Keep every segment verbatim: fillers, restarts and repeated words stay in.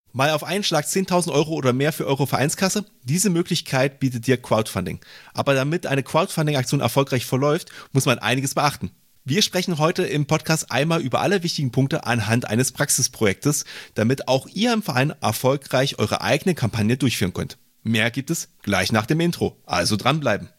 Mal auf einen Schlag zehntausend Euro oder mehr für eure Vereinskasse? Diese Möglichkeit bietet dir Crowdfunding. Aber damit eine Crowdfunding-Aktion erfolgreich verläuft, muss man einiges beachten. Wir sprechen heute im Podcast einmal über alle wichtigen Punkte anhand eines Praxisprojektes, damit auch ihr im Verein erfolgreich eure eigene Kampagne durchführen könnt. Mehr gibt es gleich nach dem Intro, also dranbleiben.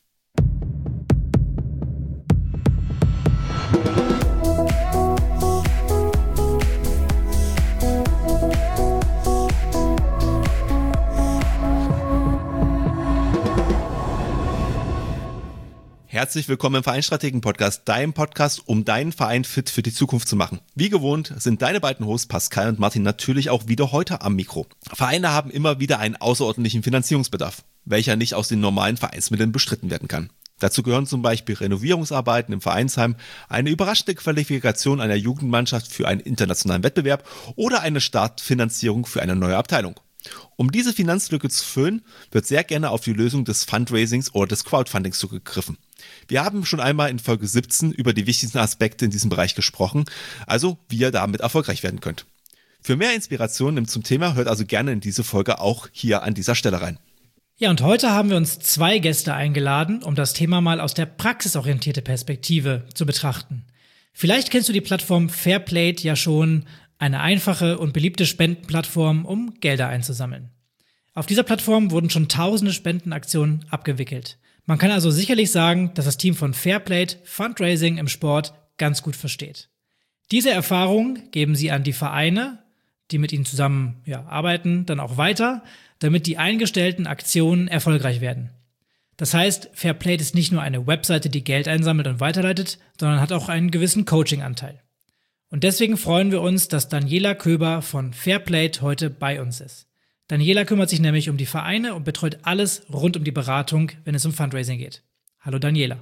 Herzlich willkommen im Vereinsstrategen-Podcast, deinem Podcast, um deinen Verein fit für die Zukunft zu machen. Wie gewohnt sind deine beiden Hosts Pascal und Martin natürlich auch wieder heute am Mikro. Vereine haben immer wieder einen außerordentlichen Finanzierungsbedarf, welcher nicht aus den normalen Vereinsmitteln bestritten werden kann. Dazu gehören zum Beispiel Renovierungsarbeiten im Vereinsheim, eine überraschende Qualifikation einer Jugendmannschaft für einen internationalen Wettbewerb oder eine Startfinanzierung für eine neue Abteilung. Um diese Finanzlücke zu füllen, wird sehr gerne auf die Lösung des Fundraisings oder des Crowdfundings zugegriffen. Wir haben schon einmal in Folge siebzehn über die wichtigsten Aspekte in diesem Bereich gesprochen, also wie ihr damit erfolgreich werden könnt. Für mehr Inspirationen zum Thema hört also gerne in diese Folge auch hier an dieser Stelle rein. Ja, und heute haben wir uns zwei Gäste eingeladen, um das Thema mal aus der praxisorientierten Perspektive zu betrachten. Vielleicht kennst du die Plattform Fairplate ja schon, eine einfache und beliebte Spendenplattform, um Gelder einzusammeln. Auf dieser Plattform wurden schon tausende Spendenaktionen abgewickelt. Man kann also sicherlich sagen, dass das Team von Fairplate Fundraising im Sport ganz gut versteht. Diese Erfahrung geben sie an die Vereine, die mit ihnen zusammen ja, arbeiten, dann auch weiter, damit die eingestellten Aktionen erfolgreich werden. Das heißt, Fairplate ist nicht nur eine Webseite, die Geld einsammelt und weiterleitet, sondern hat auch einen gewissen Coaching-Anteil. Und deswegen freuen wir uns, dass Daniela Köber von Fairplate heute bei uns ist. Daniela kümmert sich nämlich um die Vereine und betreut alles rund um die Beratung, wenn es um Fundraising geht. Hallo Daniela.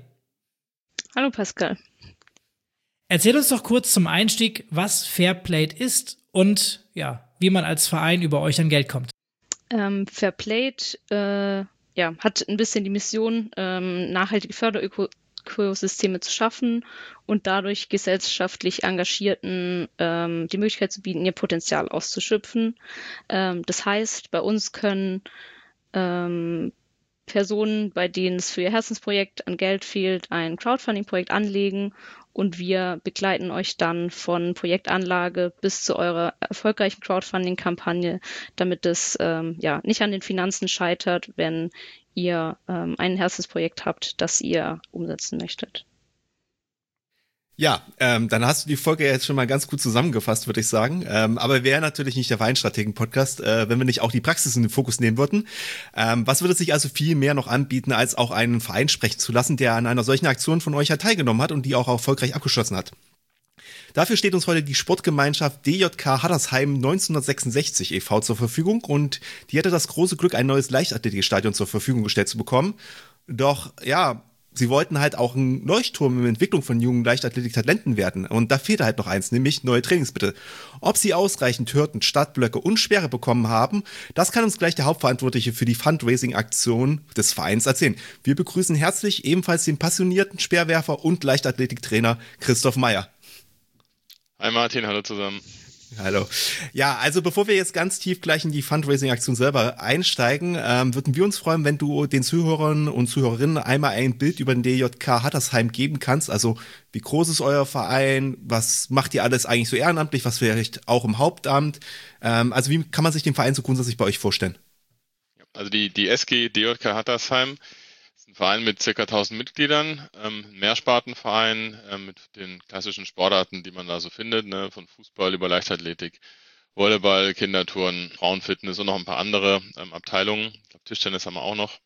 Hallo Pascal. Erzähl uns doch kurz zum Einstieg, was Fairplate ist und ja, wie man als Verein über euch an Geld kommt. Ähm, Fairplate äh, ja, hat ein bisschen die Mission, ähm, nachhaltige Förderökosysteme zu schaffen und dadurch gesellschaftlich Engagierten ähm, die Möglichkeit zu bieten, ihr Potenzial auszuschöpfen. Ähm, das heißt, bei uns können ähm, Personen, bei denen es für ihr Herzensprojekt an Geld fehlt, ein Crowdfunding-Projekt anlegen und wir begleiten euch dann von Projektanlage bis zu eurer erfolgreichen Crowdfunding-Kampagne, damit es ähm, ja nicht an den Finanzen scheitert, wenn ihr ähm, ein Herzensprojekt habt, das ihr umsetzen möchtet. Ja, ähm, dann hast du die Folge jetzt schon mal ganz gut zusammengefasst, würde ich sagen. Ähm, aber wäre natürlich nicht der Vereinsstrategen-Podcast, äh, wenn wir nicht auch die Praxis in den Fokus nehmen würden. Ähm, was würde sich also viel mehr noch anbieten, als auch einen Verein sprechen zu lassen, der an einer solchen Aktion von euch ja teilgenommen hat und die auch erfolgreich abgeschlossen hat? Dafür steht uns heute die Sportgemeinschaft D J K Hattersheim neunzehnhundertsechsundsechzig e V zur Verfügung und die hatte das große Glück, ein neues Leichtathletikstadion zur Verfügung gestellt zu bekommen. Doch, ja, sie wollten halt auch ein Leuchtturm in der Entwicklung von jungen Leichtathletik-Talenten werden. Und da fehlte halt noch eins, nämlich neue Trainingsmittel. Ob sie ausreichend Hürden, Startblöcke und Sperre bekommen haben, das kann uns gleich der Hauptverantwortliche für die Fundraising-Aktion des Vereins erzählen. Wir begrüßen herzlich ebenfalls den passionierten Speerwerfer und Leichtathletiktrainer Christoph Meyer. Hi Martin, hallo zusammen. Hallo. Ja, also bevor wir jetzt ganz tief gleich in die Fundraising-Aktion selber einsteigen, ähm, würden wir uns freuen, wenn du den Zuhörern und Zuhörerinnen einmal ein Bild über den D J K Hattersheim geben kannst. Also wie groß ist euer Verein? Was macht ihr alles eigentlich so ehrenamtlich? Was vielleicht auch im Hauptamt? Ähm, also wie kann man sich den Verein so grundsätzlich bei euch vorstellen? Also die, die S G D J K Hattersheim ist ein Verein mit ca. tausend Mitgliedern, ähm, ein Mehrspartenverein ähm, mit den klassischen Sportarten, die man da so findet, ne, von Fußball über Leichtathletik, Volleyball, Kinderturnen, Frauenfitness und noch ein paar andere ähm, Abteilungen. Ich glaube, Tischtennis haben wir auch noch.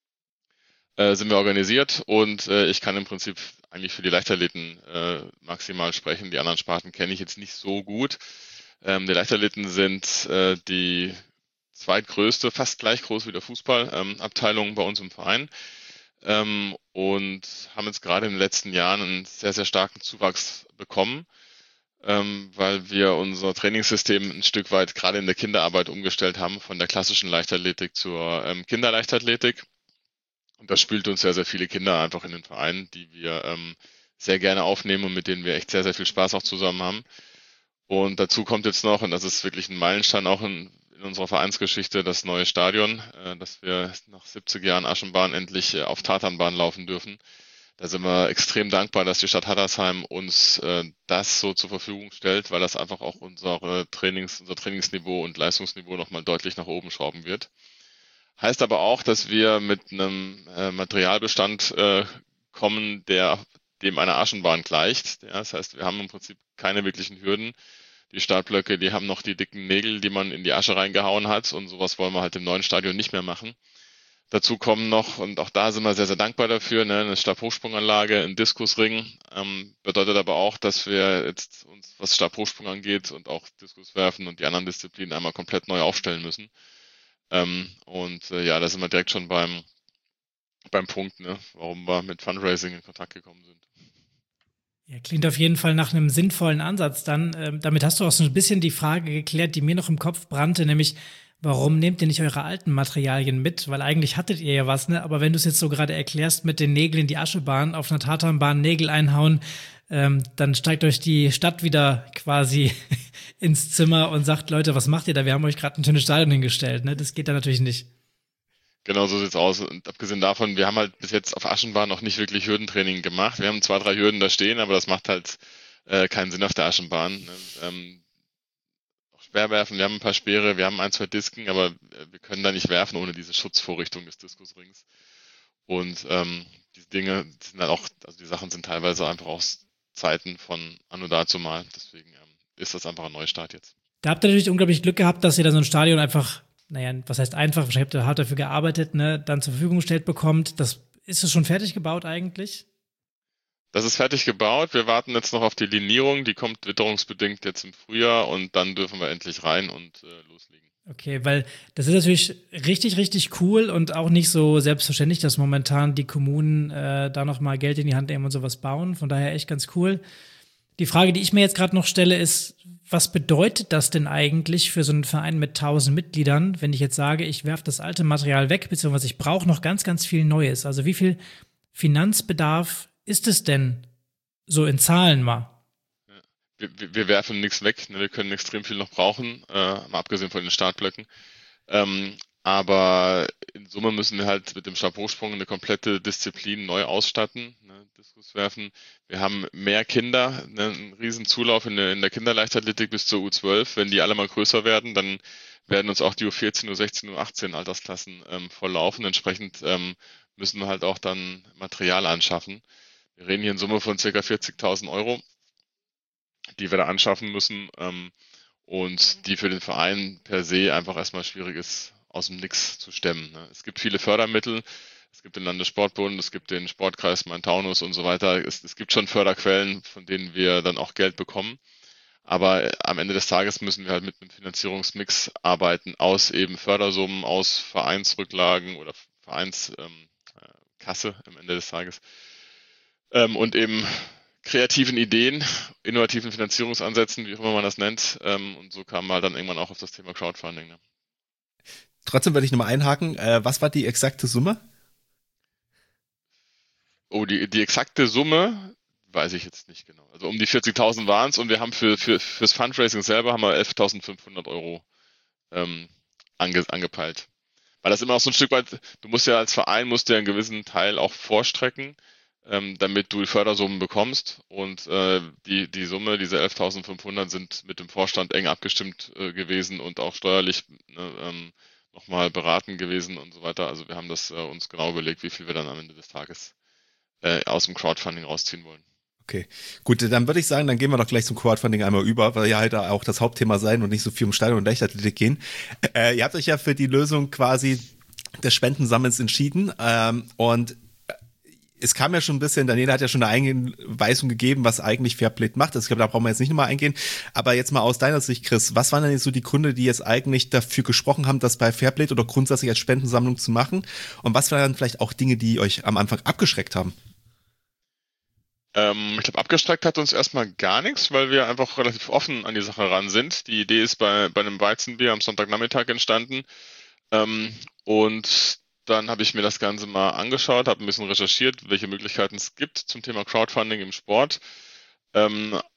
Äh, sind wir organisiert und äh, ich kann im Prinzip eigentlich für die Leichtathleten äh, maximal sprechen. Die anderen Sparten kenne ich jetzt nicht so gut. Ähm, die Leichtathleten sind äh, die zweitgrößte, fast gleich groß wie der Fußball, ähm, Abteilung bei uns im Verein. Ähm, und haben jetzt gerade in den letzten Jahren einen sehr, sehr starken Zuwachs bekommen, ähm, weil wir unser Trainingssystem ein Stück weit gerade in der Kinderarbeit umgestellt haben, von der klassischen Leichtathletik zur ähm, Kinderleichtathletik. Und das spült uns sehr, sehr viele Kinder einfach in den Verein, die wir ähm, sehr gerne aufnehmen und mit denen wir echt sehr, sehr viel Spaß auch zusammen haben. Und dazu kommt jetzt noch, und das ist wirklich ein Meilenstein auch in, in unserer Vereinsgeschichte, das neue Stadion, äh, dass wir nach siebzig Jahren Aschenbahn endlich äh, auf Tatanbahn laufen dürfen. Da sind wir extrem dankbar, dass die Stadt Hattersheim uns äh, das so zur Verfügung stellt, weil das einfach auch unsere Trainings, unser Trainingsniveau und Leistungsniveau nochmal deutlich nach oben schrauben wird. Heißt aber auch, dass wir mit einem äh, Materialbestand äh, kommen, der dem einer Aschenbahn gleicht. Ja, das heißt, wir haben im Prinzip keine wirklichen Hürden. Die Startblöcke, die haben noch die dicken Nägel, die man in die Asche reingehauen hat, und sowas wollen wir halt im neuen Stadion nicht mehr machen. Dazu kommen noch, und auch da sind wir sehr, sehr dankbar dafür, ne, eine Stabhochsprunganlage, ein Diskusring. Ähm, bedeutet aber auch, dass wir jetzt uns, was Stabhochsprung angeht und auch Diskuswerfen und die anderen Disziplinen einmal komplett neu aufstellen müssen. Ähm, und äh, ja, da sind wir direkt schon beim, beim Punkt, ne, warum wir mit Fundraising in Kontakt gekommen sind. Ja, klingt auf jeden Fall nach einem sinnvollen Ansatz dann. Ähm, damit hast du auch so ein bisschen die Frage geklärt, die mir noch im Kopf brannte, nämlich, warum nehmt ihr nicht eure alten Materialien mit? Weil eigentlich hattet ihr ja was, ne? Aber wenn du es jetzt so gerade erklärst mit den Nägeln in die Aschebahn, auf einer Tatanbahn Nägel einhauen, ähm, dann steigt euch die Stadt wieder quasi ins Zimmer und sagt, Leute, was macht ihr da? Wir haben euch gerade ein schönes Stadion hingestellt, ne? Das geht da natürlich nicht. Genau, so sieht's aus. Und abgesehen davon, wir haben halt bis jetzt auf Aschenbahn noch nicht wirklich Hürdentraining gemacht. Wir haben zwei, drei Hürden da stehen, aber das macht halt äh, keinen Sinn auf der Aschenbahn. Ähm, auch Speerwerfen, wir haben ein paar Speere, wir haben ein, zwei Disken, aber wir können da nicht werfen ohne diese Schutzvorrichtung des Diskusrings. Und ähm, diese Dinge die sind halt auch, also die Sachen sind teilweise einfach aus Zeiten von anno dazu mal. Deswegen ähm, ist das einfach ein Neustart jetzt. Da habt ihr natürlich unglaublich Glück gehabt, dass ihr da so ein Stadion einfach, naja, was heißt einfach, wahrscheinlich habt ihr hart dafür gearbeitet, ne, dann zur Verfügung gestellt bekommt. Das ist es schon fertig gebaut eigentlich? Das ist fertig gebaut. Wir warten jetzt noch auf die Linierung. Die kommt witterungsbedingt jetzt im Frühjahr und dann dürfen wir endlich rein und äh, loslegen. Okay, weil das ist natürlich richtig, richtig cool und auch nicht so selbstverständlich, dass momentan die Kommunen äh, da noch mal Geld in die Hand nehmen und sowas bauen. Von daher echt ganz cool. Die Frage, die ich mir jetzt gerade noch stelle, ist, was bedeutet das denn eigentlich für so einen Verein mit tausend Mitgliedern, wenn ich jetzt sage, ich werfe das alte Material weg, beziehungsweise ich brauche noch ganz, ganz viel Neues? Also wie viel Finanzbedarf ist es denn so in Zahlen mal? Wir, wir, wir werfen nichts weg, ne? Wir können extrem viel noch brauchen, äh, mal abgesehen von den Startblöcken. Ähm, aber in Summe müssen wir halt mit dem Stabhochsprung eine komplette Disziplin neu ausstatten, ne? Diskuswerfen. Wir haben mehr Kinder, ne? Einen riesen Zulauf in der, in der Kinderleichtathletik bis zur U zwölf. Wenn die alle mal größer werden, dann werden uns auch die U vierzehn, U sechzehn, U achtzehn Altersklassen ähm, volllaufen. Entsprechend ähm, müssen wir halt auch dann Material anschaffen. Wir reden hier in Summe von ca. vierzigtausend Euro, die wir da anschaffen müssen ähm, und die für den Verein per se einfach erstmal schwierig ist, aus dem Nix zu stemmen. Ne? Es gibt viele Fördermittel, es gibt den Landessportbund, es gibt den Sportkreis Main-Taunus und so weiter. Es, es gibt schon Förderquellen, von denen wir dann auch Geld bekommen. Aber am Ende des Tages müssen wir halt mit einem Finanzierungsmix arbeiten aus eben Fördersummen, aus Vereinsrücklagen oder Vereinskasse ähm, am Ende des Tages ähm, und eben kreativen Ideen, innovativen Finanzierungsansätzen, wie auch immer man das nennt. Ähm, und so kam man dann irgendwann auch auf das Thema Crowdfunding. Ne? Trotzdem würde ich nochmal einhaken. Äh, was war die exakte Summe? Oh, die, die exakte Summe weiß ich jetzt nicht genau. Also um die vierzigtausend waren es und wir haben für, für fürs Fundraising selber haben wir elftausendfünfhundert Euro ähm, ange, angepeilt. Weil das immer auch so ein Stück weit, du musst ja als Verein, musst ja einen gewissen Teil auch vorstrecken, ähm, damit du Fördersummen bekommst. Und äh, die, die Summe, diese elftausendfünfhundert, sind mit dem Vorstand eng abgestimmt äh, gewesen und auch steuerlich ne, ähm, nochmal beraten gewesen und so weiter. Also wir haben das äh, uns genau überlegt, wie viel wir dann am Ende des Tages äh, aus dem Crowdfunding rausziehen wollen. Okay, gut, dann würde ich sagen, dann gehen wir doch gleich zum Crowdfunding einmal über, weil ja halt auch das Hauptthema sein und nicht so viel um Stadion und Leichtathletik gehen. Äh, ihr habt euch ja für die Lösung quasi des Spendensammelns entschieden ähm, und es kam ja schon ein bisschen, Daniela hat ja schon eine Einweisung gegeben, was eigentlich Fairplay macht. Also ich glaube, da brauchen wir jetzt nicht nochmal eingehen. Aber jetzt mal aus deiner Sicht, Chris, was waren denn jetzt so die Gründe, die jetzt eigentlich dafür gesprochen haben, das bei Fairplay oder grundsätzlich als Spendensammlung zu machen? Und was waren dann vielleicht auch Dinge, die euch am Anfang abgeschreckt haben? Ähm, ich glaube, abgestreckt hat uns erstmal gar nichts, weil wir einfach relativ offen an die Sache ran sind. Die Idee ist bei, bei einem Weizenbier am Sonntagnachmittag entstanden. Ähm, und dann habe ich mir das Ganze mal angeschaut, habe ein bisschen recherchiert, welche Möglichkeiten es gibt zum Thema Crowdfunding im Sport. Ähm,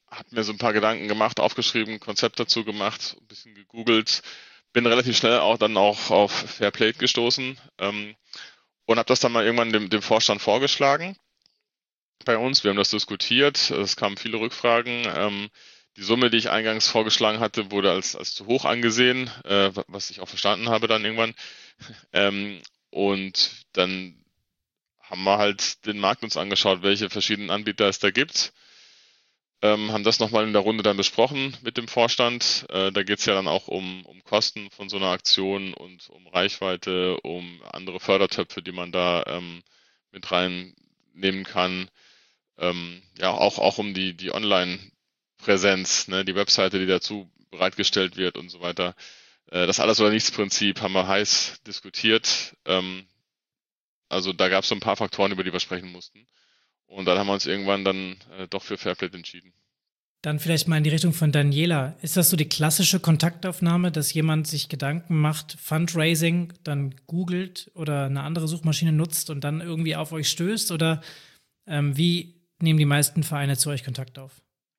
habe mir so ein paar Gedanken gemacht, aufgeschrieben, Konzept dazu gemacht, ein bisschen gegoogelt, bin relativ schnell auch dann auch auf Fairplay gestoßen ähm, und habe das dann mal irgendwann dem, dem Vorstand vorgeschlagen bei uns. Wir haben das diskutiert, es kamen viele Rückfragen. Ähm, die Summe, die ich eingangs vorgeschlagen hatte, wurde als, als zu hoch angesehen, äh, was ich auch verstanden habe dann irgendwann. Ähm, und dann haben wir halt den Markt uns angeschaut, welche verschiedenen Anbieter es da gibt. Ähm, haben das nochmal in der Runde dann besprochen mit dem Vorstand. Äh, da geht es ja dann auch um, um Kosten von so einer Aktion und um Reichweite, um andere Fördertöpfe, die man da ähm, mit reinnehmen kann. Ähm, ja, auch, auch um die, die Online-Präsenz, ne, die Webseite, die dazu bereitgestellt wird und so weiter. Äh, das Alles- oder Nichts-Prinzip haben wir heiß diskutiert. Ähm, also da gab es so ein paar Faktoren, über die wir sprechen mussten. Und dann haben wir uns irgendwann dann äh, doch für Fairplay entschieden. Dann vielleicht mal in die Richtung von Daniela. Ist das so die klassische Kontaktaufnahme, dass jemand sich Gedanken macht, Fundraising, dann googelt oder eine andere Suchmaschine nutzt und dann irgendwie auf euch stößt? Oder ähm, wie nehmen die meisten Vereine zu euch Kontakt auf?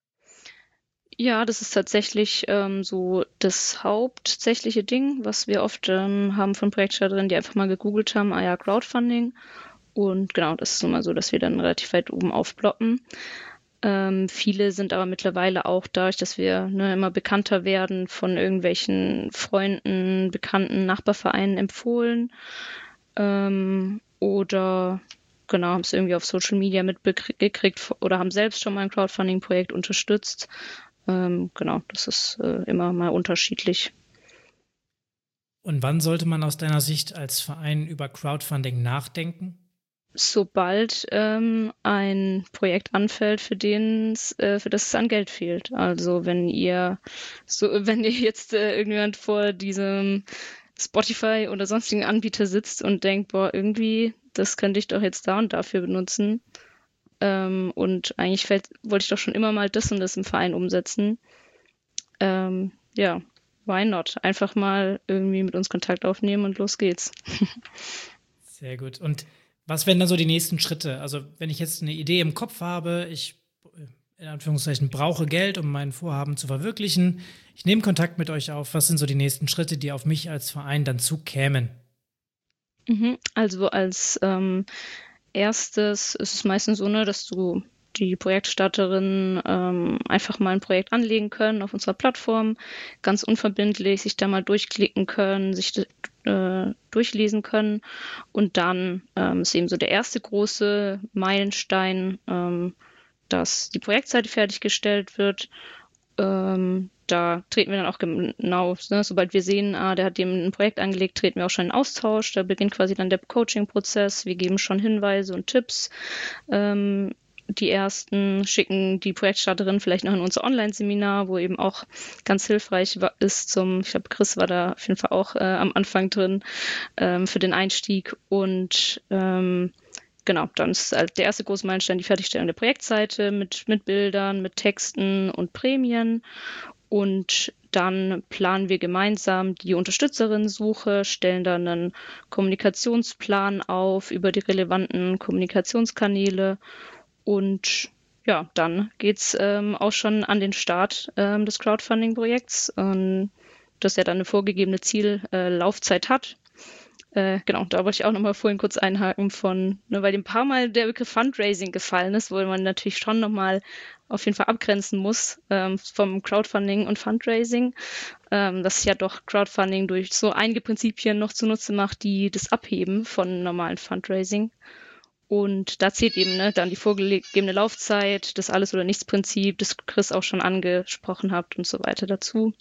Ja, das ist tatsächlich ähm, so das hauptsächliche Ding, was wir oft ähm, haben von Projektstarterinnen, die einfach mal gegoogelt haben, ah ja, Crowdfunding. Und genau, das ist nun mal so, dass wir dann relativ weit oben aufploppen. Ähm, viele sind aber mittlerweile auch dadurch, dass wir ne, immer bekannter werden, von irgendwelchen Freunden, Bekannten, Nachbarvereinen empfohlen. Ähm, oder genau, haben es irgendwie auf Social Media mitgekriegt oder haben selbst schon mal ein Crowdfunding-Projekt unterstützt. Ähm, genau, das ist äh, immer mal unterschiedlich. Und wann sollte man aus deiner Sicht als Verein über Crowdfunding nachdenken? Sobald ähm, ein Projekt anfällt, für den's, äh, für das es an Geld fehlt. Also wenn ihr so, wenn ihr jetzt äh, irgendjemand vor diesem Spotify oder sonstigen Anbieter sitzt und denkt, boah, irgendwie, das könnte ich doch jetzt da und dafür benutzen. Ähm, und eigentlich fällt, wollte ich doch schon immer mal das und das im Verein umsetzen. Ähm, ja, why not? Einfach mal irgendwie mit uns Kontakt aufnehmen und los geht's. Sehr gut. Und was wären dann so die nächsten Schritte? Also wenn ich jetzt eine Idee im Kopf habe, ich in Anführungszeichen brauche Geld, um mein Vorhaben zu verwirklichen, ich nehme Kontakt mit euch auf. Was sind so die nächsten Schritte, die auf mich als Verein dann zukämen? Mhm. Also als ähm, erstes ist es meistens so, ne, dass du die Projektstarterinnen ähm, einfach mal ein Projekt anlegen können auf unserer Plattform, ganz unverbindlich sich da mal durchklicken können, sich äh, durchlesen können und dann ähm, ist eben so der erste große Meilenstein, ähm, dass die Projektseite fertiggestellt wird. Ähm, da treten wir dann auch genau, ne, sobald wir sehen, ah, der hat dem ein Projekt angelegt, treten wir auch schon in Austausch. Da beginnt quasi dann der Coaching-Prozess. Wir geben schon Hinweise und Tipps. Ähm, die ersten schicken die Projektstarterin vielleicht noch in unser Online-Seminar, wo eben auch ganz hilfreich ist zum, ich glaube, Chris war da auf jeden Fall auch äh, am Anfang drin, ähm, für den Einstieg. Und ähm, genau, dann ist halt der erste große Meilenstein die Fertigstellung der Projektseite mit, mit Bildern, mit Texten und Prämien. Und dann planen wir gemeinsam die Unterstützerinnensuche, stellen dann einen Kommunikationsplan auf über die relevanten Kommunikationskanäle. Und ja, dann geht's ähm, auch schon an den Start ähm, des Crowdfunding-Projekts, ähm, das ja dann eine vorgegebene Ziellaufzeit äh, hat. Äh, genau, da wollte ich auch nochmal vorhin kurz einhaken von, ne, weil ein paar Mal der Begriff Fundraising gefallen ist, wo man natürlich schon nochmal auf jeden Fall abgrenzen muss ähm, vom Crowdfunding und Fundraising, ähm, dass ja doch Crowdfunding durch so einige Prinzipien noch zunutze macht, die das abheben von normalen Fundraising. Und da zählt eben ne, dann die vorgegebene Laufzeit, das Alles- oder Nichts-Prinzip, das Chris auch schon angesprochen hat und so weiter dazu.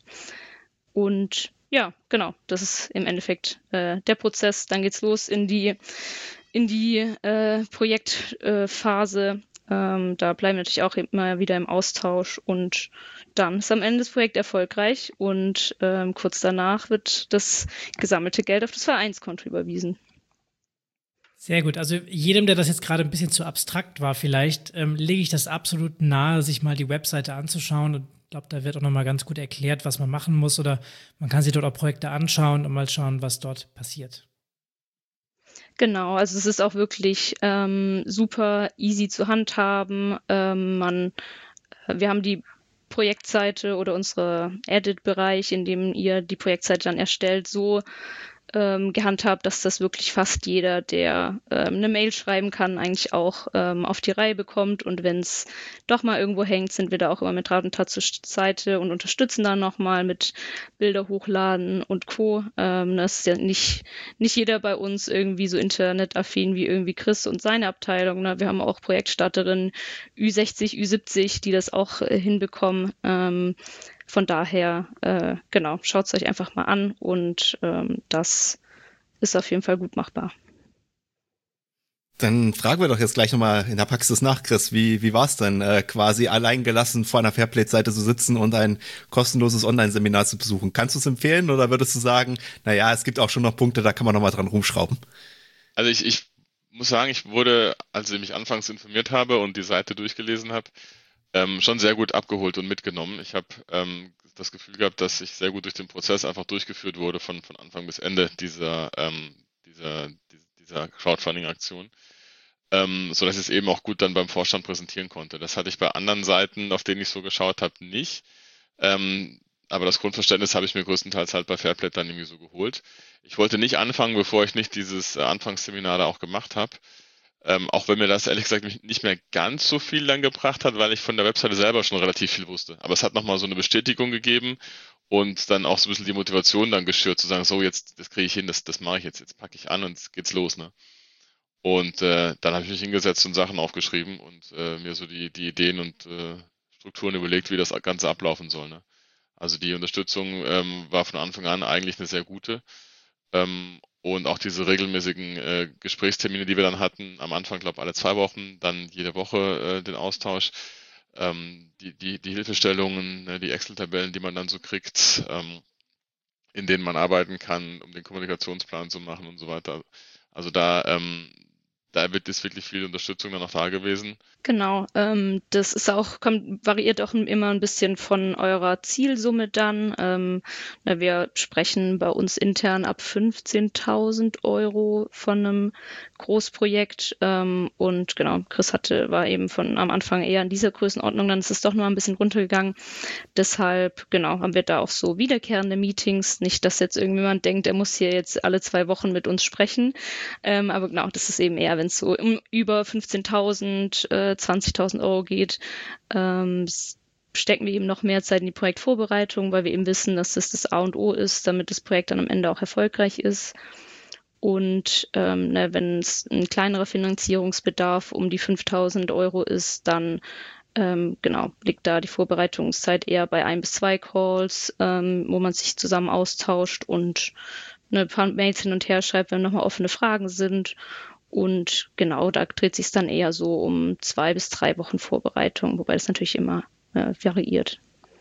Und ja, genau, das ist im Endeffekt äh, der Prozess. Dann geht's los in die, in die äh, Projektphase. Äh, ähm, da bleiben wir natürlich auch immer wieder im Austausch und dann ist am Ende das Projekt erfolgreich und ähm, kurz danach wird das gesammelte Geld auf das Vereinskonto überwiesen. Sehr gut. Also jedem, der das jetzt gerade ein bisschen zu abstrakt war, vielleicht ähm, lege ich das absolut nahe, sich mal die Webseite anzuschauen. Und ich glaube, da wird auch nochmal ganz gut erklärt, was man machen muss. Oder man kann sich dort auch Projekte anschauen und mal schauen, was dort passiert. Genau, also es ist auch wirklich ähm, super easy zu handhaben. Ähm, man, wir haben die Projektseite oder unsere Edit-Bereich, in dem ihr die Projektseite dann erstellt, so ähm, gehandhabt, dass das wirklich fast jeder, der ähm, eine Mail schreiben kann, eigentlich auch ähm, auf die Reihe bekommt. Und wenn es doch mal irgendwo hängt, sind wir da auch immer mit Rat und Tat zur Seite und unterstützen dann nochmal mit Bilder hochladen und Co. Ähm, das ist ja nicht, nicht jeder bei uns irgendwie so internetaffin wie irgendwie Chris und seine Abteilung. Ne? Wir haben auch Projektstarterinnen Ü sechzig, Ü siebzig, die das auch äh, hinbekommen. Ähm, Von daher, äh, genau, schaut es euch einfach mal an und ähm, das ist auf jeden Fall gut machbar. Dann fragen wir doch jetzt gleich nochmal in der Praxis nach, Chris. Wie, wie war es denn, äh, quasi alleingelassen vor einer Fairplay-Seite zu sitzen und ein kostenloses Online-Seminar zu besuchen? Kannst du es empfehlen oder würdest du sagen, naja, es gibt auch schon noch Punkte, da kann man nochmal dran rumschrauben? Also ich, ich muss sagen, ich wurde, als ich mich anfangs informiert habe und die Seite durchgelesen habe, Ähm, schon sehr gut abgeholt und mitgenommen. Ich habe ähm, das Gefühl gehabt, dass ich sehr gut durch den Prozess einfach durchgeführt wurde von, von Anfang bis Ende dieser, ähm, dieser, dieser Crowdfunding-Aktion, ähm, sodass ich es eben auch gut dann beim Vorstand präsentieren konnte. Das hatte ich bei anderen Seiten, auf denen ich so geschaut habe, nicht. Ähm, aber das Grundverständnis habe ich mir größtenteils halt bei Fairplay dann irgendwie so geholt. Ich wollte nicht anfangen, bevor ich nicht dieses äh, Anfangsseminar da auch gemacht habe. Ähm, auch wenn mir das ehrlich gesagt nicht mehr ganz so viel dann gebracht hat, weil ich von der Webseite selber schon relativ viel wusste. Aber es hat nochmal so eine Bestätigung gegeben und dann auch so ein bisschen die Motivation dann geschürt, zu sagen, so jetzt, das kriege ich hin, das, das mache ich jetzt, jetzt packe ich an und jetzt geht's los, ne? Und äh, dann habe ich mich hingesetzt und Sachen aufgeschrieben und äh, mir so die, die Ideen und äh, Strukturen überlegt, wie das Ganze ablaufen soll, ne? Also die Unterstützung ähm, war von Anfang an eigentlich eine sehr gute. Ähm, und auch diese regelmäßigen äh, Gesprächstermine, die wir dann hatten, am Anfang, glaube ich, alle zwei Wochen, dann jede Woche äh, den Austausch, ähm, die, die, die Hilfestellungen, ne, die Excel-Tabellen, die man dann so kriegt, ähm, in denen man arbeiten kann, um den Kommunikationsplan zu machen und so weiter. Also da, ähm, da wird ist wirklich viel Unterstützung dann auch da gewesen. Genau, ähm, das ist auch, kommt, variiert auch immer ein bisschen von eurer Zielsumme dann. Ähm, na, wir sprechen bei uns intern ab fünfzehntausend Euro von einem Großprojekt. Ähm, und genau, Chris hatte, war eben von am Anfang eher in dieser Größenordnung, dann ist es doch noch ein bisschen runtergegangen. Deshalb, genau, haben wir da auch so wiederkehrende Meetings. Nicht, dass jetzt irgendjemand denkt, er muss hier jetzt alle zwei Wochen mit uns sprechen. Ähm, aber genau, das ist eben eher, wenn es so um über fünfzehntausend, äh, zwanzigtausend Euro geht, ähm, stecken wir eben noch mehr Zeit in die Projektvorbereitung, weil wir eben wissen, dass das das A und O ist, damit das Projekt dann am Ende auch erfolgreich ist. Und ähm, ne, wenn es ein kleinerer Finanzierungsbedarf um die fünftausend Euro ist, dann ähm, genau liegt da die Vorbereitungszeit eher bei ein bis zwei Calls, ähm, wo man sich zusammen austauscht und ein paar Mails hin und her schreibt, wenn nochmal offene Fragen sind. Und genau, da dreht sich es dann eher so um zwei bis drei Wochen Vorbereitung, wobei das natürlich immer äh, variiert.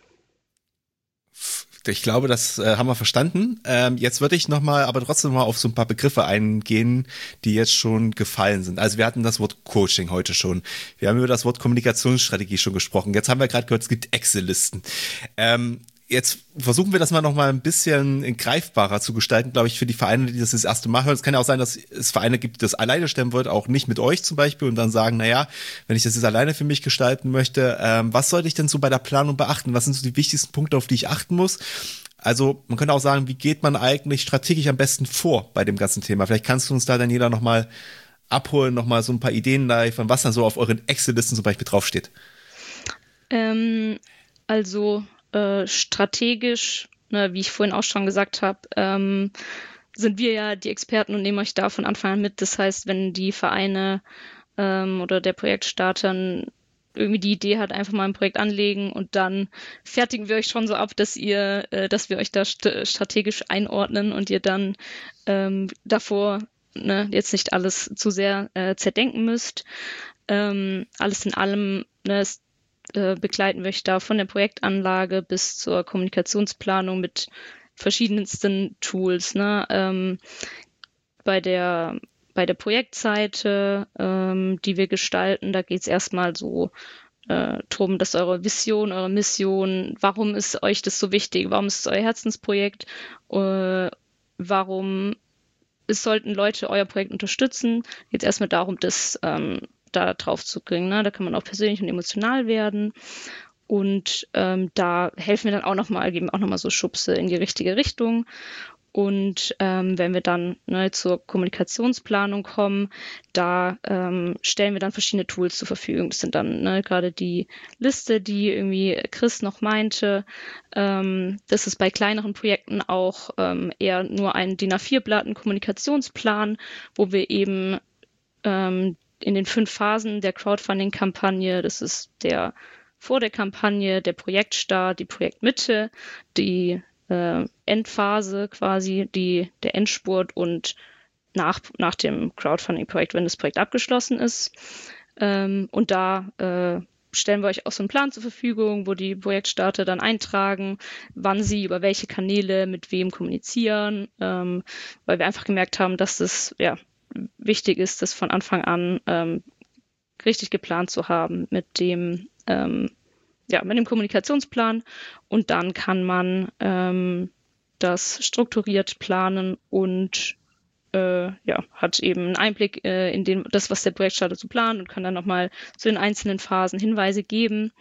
Ich glaube, das äh, haben wir verstanden. Ähm, jetzt würde ich nochmal, aber trotzdem mal auf so ein paar Begriffe eingehen, die jetzt schon gefallen sind. Also wir hatten das Wort Coaching heute schon. Wir haben über das Wort Kommunikationsstrategie schon gesprochen. Jetzt haben wir gerade gehört, es gibt Excel-Listen. Ähm, Jetzt versuchen wir das mal noch mal ein bisschen greifbarer zu gestalten, glaube ich, für die Vereine, die das das erste Mal hören. Es kann ja auch sein, dass es Vereine gibt, die das alleine stemmen wollen, auch nicht mit euch zum Beispiel und dann sagen, naja, wenn ich das jetzt alleine für mich gestalten möchte, ähm, was sollte ich denn so bei der Planung beachten? Was sind so die wichtigsten Punkte, auf die ich achten muss? Also man könnte auch sagen, wie geht man eigentlich strategisch am besten vor bei dem ganzen Thema? Vielleicht kannst du uns da dann jeder noch mal abholen, noch mal so ein paar Ideen liefern, was dann so auf euren Excel-Listen zum Beispiel draufsteht. Ähm, also Äh, strategisch, ne, wie ich vorhin auch schon gesagt habe, ähm, sind wir ja die Experten und nehmen euch da von Anfang an mit. Das heißt, wenn die Vereine ähm, oder der Projektstarter irgendwie die Idee hat, einfach mal ein Projekt anlegen und dann fertigen wir euch schon so ab, dass ihr, äh, dass wir euch da st- strategisch einordnen und ihr dann ähm, davor ne, jetzt nicht alles zu sehr äh, zerdenken müsst. Ähm, alles in allem ne, ist begleiten wir euch da von der Projektanlage bis zur Kommunikationsplanung mit verschiedensten Tools. Ne? Ähm, bei der bei der Projektseite, ähm, die wir gestalten, da geht es erstmal so äh, drum, dass eure Vision, eure Mission, warum ist euch das so wichtig? Warum ist es euer Herzensprojekt? Äh, warum es sollten Leute euer Projekt unterstützen? Geht es erstmal darum, das ähm, da drauf zu kriegen. Ne? Da kann man auch persönlich und emotional werden. Und ähm, da helfen wir dann auch nochmal, geben auch nochmal so Schubse in die richtige Richtung. Und ähm, wenn wir dann ne, zur Kommunikationsplanung kommen, da ähm, stellen wir dann verschiedene Tools zur Verfügung. Das sind dann ne, gerade die Liste, die irgendwie Chris noch meinte. Ähm, das ist bei kleineren Projekten auch ähm, eher nur ein D I N A vier Blatt, ein Kommunikationsplan, wo wir eben ähm, in den fünf Phasen der Crowdfunding-Kampagne, das ist der vor der Kampagne, der Projektstart, die Projektmitte, die äh, Endphase quasi, die, der Endspurt und nach, nach dem Crowdfunding-Projekt, wenn das Projekt abgeschlossen ist. Ähm, und da äh, stellen wir euch auch so einen Plan zur Verfügung, wo die Projektstarter dann eintragen, wann sie über welche Kanäle mit wem kommunizieren, ähm, weil wir einfach gemerkt haben, dass es ja wichtig ist, das von Anfang an ähm, richtig geplant zu haben mit dem ähm, ja mit dem Kommunikationsplan, und dann kann man ähm, das strukturiert planen und äh, ja hat eben einen Einblick äh, in den das, was der Projektstarter so plant, und kann dann nochmal zu den einzelnen Phasen Hinweise geben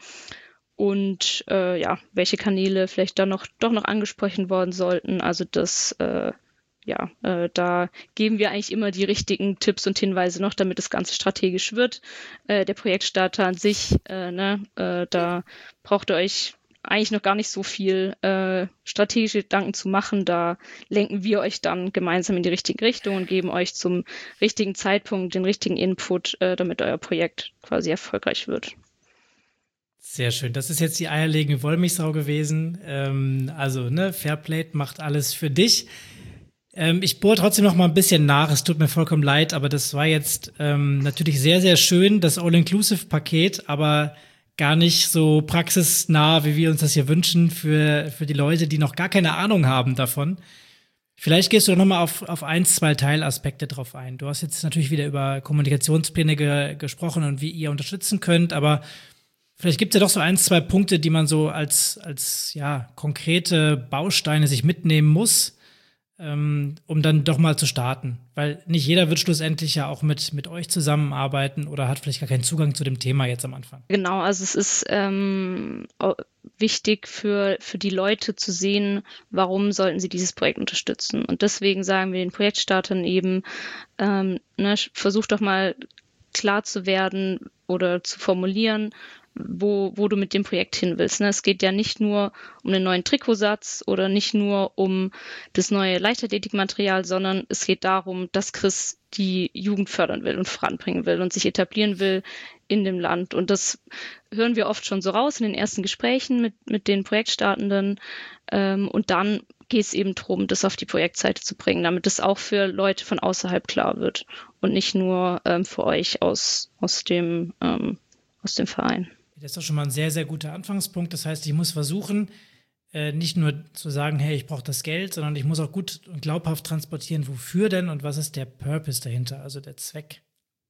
und äh, ja welche Kanäle vielleicht dann noch doch noch angesprochen worden sollten. Also das äh, Ja, äh, da geben wir eigentlich immer die richtigen Tipps und Hinweise noch, damit das Ganze strategisch wird. Äh, der Projektstarter an sich, äh, ne, äh, da braucht ihr euch eigentlich noch gar nicht so viel äh, strategische Gedanken zu machen. Da lenken wir euch dann gemeinsam in die richtige Richtung und geben euch zum richtigen Zeitpunkt den richtigen Input, äh, damit euer Projekt quasi erfolgreich wird. Sehr schön. Das ist jetzt die eierlegende Wollmilchsau gewesen. Ähm, also, ne, Fairplay macht alles für dich. Ähm, ich bohre trotzdem noch mal ein bisschen nach. Es tut mir vollkommen leid, aber das war jetzt ähm, natürlich sehr, sehr schön, das All-Inclusive-Paket, aber gar nicht so praxisnah, wie wir uns das hier wünschen, für, für die Leute, die noch gar keine Ahnung haben davon. Vielleicht gehst du noch mal auf, auf ein, zwei Teilaspekte drauf ein. Du hast jetzt natürlich wieder über Kommunikationspläne ge- gesprochen und wie ihr unterstützen könnt, aber vielleicht gibt es ja doch so ein, zwei Punkte, die man so als, als ja, konkrete Bausteine sich mitnehmen muss, ähm, um dann doch mal zu starten. Weil nicht jeder wird schlussendlich ja auch mit, mit euch zusammenarbeiten oder hat vielleicht gar keinen Zugang zu dem Thema jetzt am Anfang. Genau, also es ist ähm, wichtig für, für die Leute zu sehen, warum sollten sie dieses Projekt unterstützen. Und deswegen sagen wir den Projektstartern eben, ähm, ne, versuch doch mal klar zu werden oder zu formulieren, wo, wo du mit dem Projekt hin willst. Ne? Es geht ja nicht nur um den neuen Trikotsatz oder nicht nur um das neue Leichtathletikmaterial, sondern es geht darum, dass Chris die Jugend fördern will und voranbringen will und sich etablieren will in dem Land. Und das hören wir oft schon so raus in den ersten Gesprächen mit, mit den Projektstartenden. Ähm, und dann geht es eben darum, das auf die Projektseite zu bringen, damit das auch für Leute von außerhalb klar wird und nicht nur ähm, für euch aus, aus, dem, ähm, aus dem Verein. Das ist doch schon mal ein sehr, sehr guter Anfangspunkt. Das heißt, ich muss versuchen, äh, nicht nur zu sagen, hey, ich brauche das Geld, sondern ich muss auch gut und glaubhaft transportieren, wofür denn und was ist der Purpose dahinter, also der Zweck.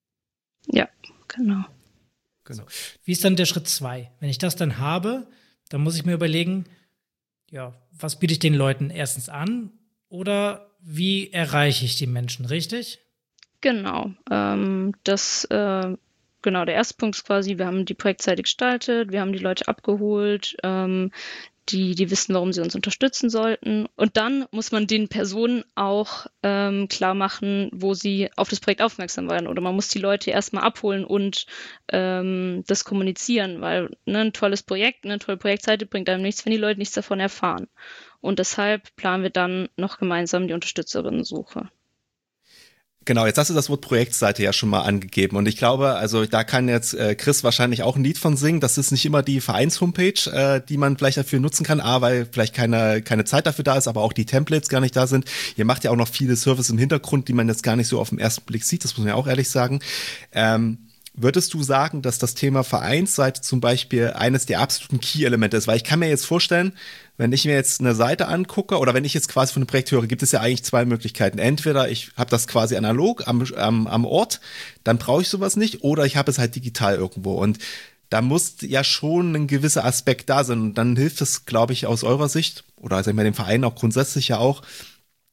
Ja, genau. Genau. Wie ist dann der Schritt zwei? Wenn ich das dann habe, dann muss ich mir überlegen, ja, was biete ich den Leuten erstens an oder wie erreiche ich die Menschen, richtig? Genau. Ähm, das äh Genau, der erste Punkt ist quasi, wir haben die Projektseite gestaltet, wir haben die Leute abgeholt, ähm, die, die wissen, warum sie uns unterstützen sollten. Und dann muss man den Personen auch ähm, klar machen, wo sie auf das Projekt aufmerksam werden. Oder man muss die Leute erstmal abholen und ähm, das kommunizieren, weil ne, ein tolles Projekt, eine tolle Projektseite bringt einem nichts, wenn die Leute nichts davon erfahren. Und deshalb planen wir dann noch gemeinsam die Unterstützerinnen-Suche. Genau, jetzt hast du das Wort Projektseite ja schon mal angegeben und ich glaube, also da kann jetzt äh, Chris wahrscheinlich auch ein Lied von singen. Das ist nicht immer die Vereins-Homepage, äh, die man vielleicht dafür nutzen kann, A, weil vielleicht keine keine Zeit dafür da ist, aber auch die Templates gar nicht da sind. Ihr macht ja auch noch viele Services im Hintergrund, die man jetzt gar nicht so auf den ersten Blick sieht, das muss man ja auch ehrlich sagen. Ähm, Würdest du sagen, dass das Thema Vereinsseite zum Beispiel eines der absoluten Key-Elemente ist? Weil ich kann mir jetzt vorstellen, wenn ich mir jetzt eine Seite angucke oder wenn ich jetzt quasi von einem Projekt höre, gibt es ja eigentlich zwei Möglichkeiten. Entweder ich habe das quasi analog am, am, am Ort, dann brauche ich sowas nicht, oder ich habe es halt digital irgendwo. Und da muss ja schon ein gewisser Aspekt da sein. Und dann hilft es, glaube ich, aus eurer Sicht, oder also ich meine dem Verein auch grundsätzlich ja auch,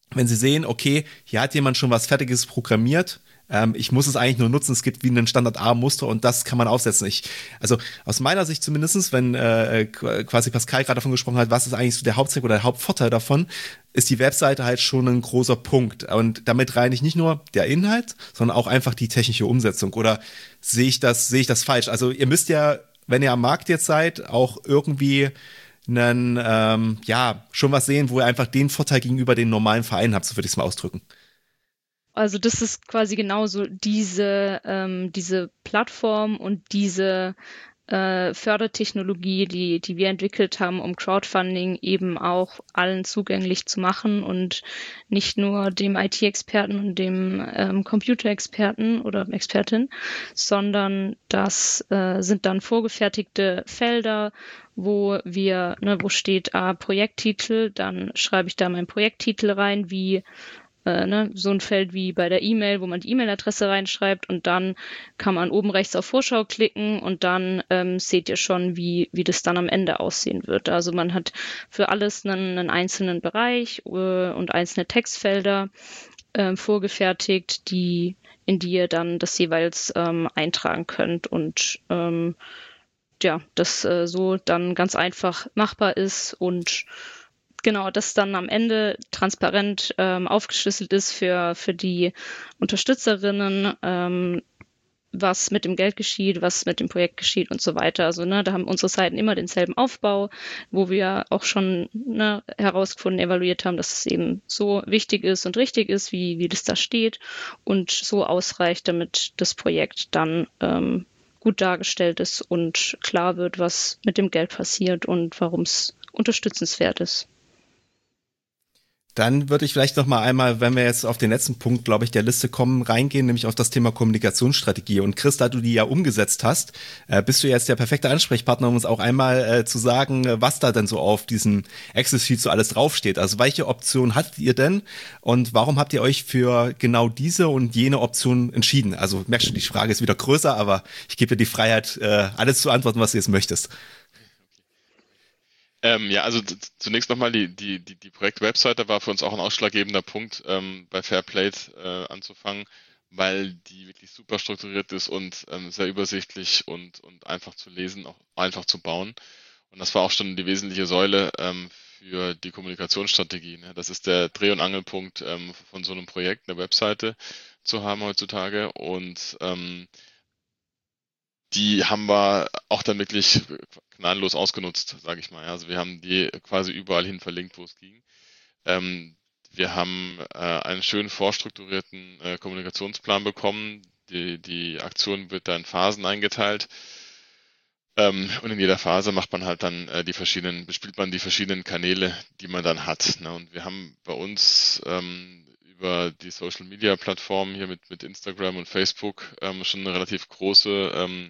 wenn Sie sehen, okay, hier hat jemand schon was Fertiges programmiert, ähm, ich muss es eigentlich nur nutzen, es gibt wie einen Standard-A-Muster und das kann man aufsetzen. Ich, also aus meiner Sicht zumindestens, wenn äh, quasi Pascal gerade davon gesprochen hat, was ist eigentlich so der Hauptzweck oder der Hauptvorteil davon, ist die Webseite halt schon ein großer Punkt. Und damit reine ich nicht nur der Inhalt, sondern auch einfach die technische Umsetzung. Oder sehe ich das, sehe ich das falsch? Also ihr müsst ja, wenn ihr am Markt jetzt seid, auch irgendwie einen, ähm, ja, schon was sehen, wo ihr einfach den Vorteil gegenüber den normalen Vereinen habt, so würde ich es mal ausdrücken. Also das ist quasi genauso diese, ähm, diese Plattform und diese äh, Fördertechnologie, die, die wir entwickelt haben, um Crowdfunding eben auch allen zugänglich zu machen und nicht nur dem I T-Experten und dem ähm, Computerexperten oder Expertin, sondern das äh, sind dann vorgefertigte Felder, wo wir, ne, wo steht ah, Projekttitel, dann schreibe ich da meinen Projekttitel rein, wie Äh, ne, so ein Feld wie bei der E-Mail, wo man die E-Mail-Adresse reinschreibt und dann kann man oben rechts auf Vorschau klicken und dann ähm, seht ihr schon, wie, wie das dann am Ende aussehen wird. Also man hat für alles einen, einen einzelnen Bereich äh, und einzelne Textfelder äh, vorgefertigt, die, in die ihr dann das jeweils ähm, eintragen könnt und ähm, ja, das äh, so dann ganz einfach machbar ist und genau, das dann am Ende transparent ähm, aufgeschlüsselt ist für, für die Unterstützerinnen, ähm, was mit dem Geld geschieht, was mit dem Projekt geschieht und so weiter. Also ne, da haben unsere Seiten immer denselben Aufbau, wo wir auch schon ne, herausgefunden, evaluiert haben, dass es eben so wichtig ist und richtig ist, wie, wie das da steht und so ausreicht, damit das Projekt dann ähm, gut dargestellt ist und klar wird, was mit dem Geld passiert und warum es unterstützenswert ist. Dann würde ich vielleicht noch mal einmal, wenn wir jetzt auf den letzten Punkt, glaube ich, der Liste kommen, reingehen, nämlich auf das Thema Kommunikationsstrategie. Und Chris, da du die ja umgesetzt hast, äh, bist du jetzt der perfekte Ansprechpartner, um uns auch einmal äh, zu sagen, was da denn so auf diesem Excel-Sheet so alles draufsteht. Also welche Option hattet ihr denn und warum habt ihr euch für genau diese und jene Option entschieden? Also merkst du, die Frage ist wieder größer, aber ich gebe dir die Freiheit, äh, alles zu antworten, was du jetzt möchtest. Ähm, ja, also z- zunächst nochmal, die, die, die, die Projekt-Webseite war für uns auch ein ausschlaggebender Punkt, ähm, bei Fairplate äh, anzufangen, weil die wirklich super strukturiert ist und ähm, sehr übersichtlich und, und einfach zu lesen, auch einfach zu bauen. Und das war auch schon die wesentliche Säule ähm, für die Kommunikationsstrategie. Ne? Das ist der Dreh- und Angelpunkt ähm, von so einem Projekt, eine Webseite zu haben heutzutage. Und ähm, die haben wir auch dann wirklich gnadenlos ausgenutzt, sage ich mal. Also wir haben die quasi überall hin verlinkt, wo es ging. Ähm, wir haben äh, einen schön vorstrukturierten äh, Kommunikationsplan bekommen. Die, die Aktion wird da in Phasen eingeteilt. Ähm, und in jeder Phase macht man halt dann äh, die verschiedenen, bespielt man die verschiedenen Kanäle, die man dann hat. Ne? Und wir haben bei uns ähm, über die Social Media Plattformen hier mit, mit Instagram und Facebook ähm, schon eine relativ große ähm,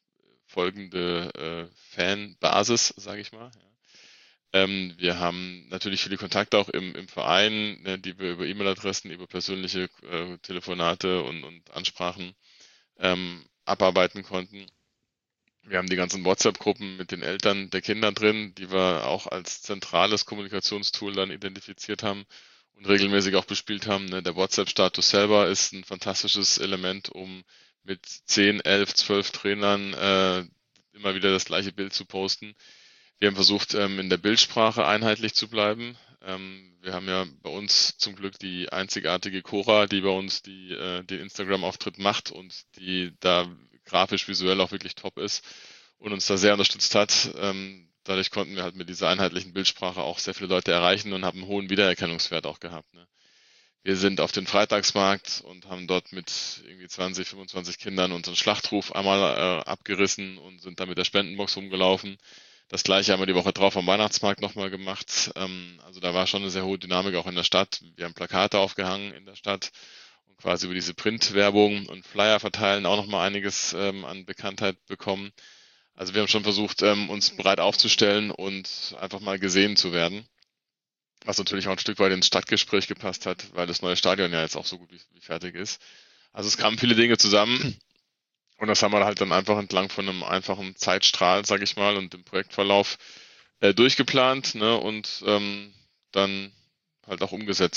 folgende äh, Fanbasis, sage ich mal. Ja. Ähm, wir haben natürlich viele Kontakte auch im, im Verein, ne, die wir über E-Mail-Adressen, über persönliche äh, Telefonate und, und Ansprachen ähm, abarbeiten konnten. Wir haben die ganzen WhatsApp-Gruppen mit den Eltern der Kinder drin, die wir auch als zentrales Kommunikationstool dann identifiziert haben und regelmäßig auch bespielt haben. Ne. Der WhatsApp-Status selber ist ein fantastisches Element, um mit zehn, elf, zwölf Trainern äh, immer wieder das gleiche Bild zu posten. Wir haben versucht, ähm, in der Bildsprache einheitlich zu bleiben. Ähm, wir haben ja bei uns zum Glück die einzigartige Cora, die bei uns die, äh, den Instagram-Auftritt macht und die da grafisch, visuell auch wirklich top ist und uns da sehr unterstützt hat. Ähm, dadurch konnten wir halt mit dieser einheitlichen Bildsprache auch sehr viele Leute erreichen und haben einen hohen Wiedererkennungswert auch gehabt. Ne? Wir sind auf den Freitagsmarkt und haben dort mit irgendwie zwanzig, fünfundzwanzig Kindern unseren Schlachtruf einmal äh, abgerissen und sind dann mit der Spendenbox rumgelaufen. Das gleiche haben wir die Woche drauf am Weihnachtsmarkt nochmal gemacht. Ähm, also da war schon eine sehr hohe Dynamik auch in der Stadt. Wir haben Plakate aufgehangen in der Stadt und quasi über diese Printwerbung und Flyer verteilen auch nochmal einiges ähm, an Bekanntheit bekommen. Also wir haben schon versucht, ähm, uns breit aufzustellen und einfach mal gesehen zu werden. Was natürlich auch ein Stück weit ins Stadtgespräch gepasst hat, weil das neue Stadion ja jetzt auch so gut wie, wie fertig ist. Also es kamen viele Dinge zusammen und das haben wir halt dann einfach entlang von einem einfachen Zeitstrahl, sag ich mal, und dem Projektverlauf äh, durchgeplant, ne, und ähm, dann halt auch umgesetzt.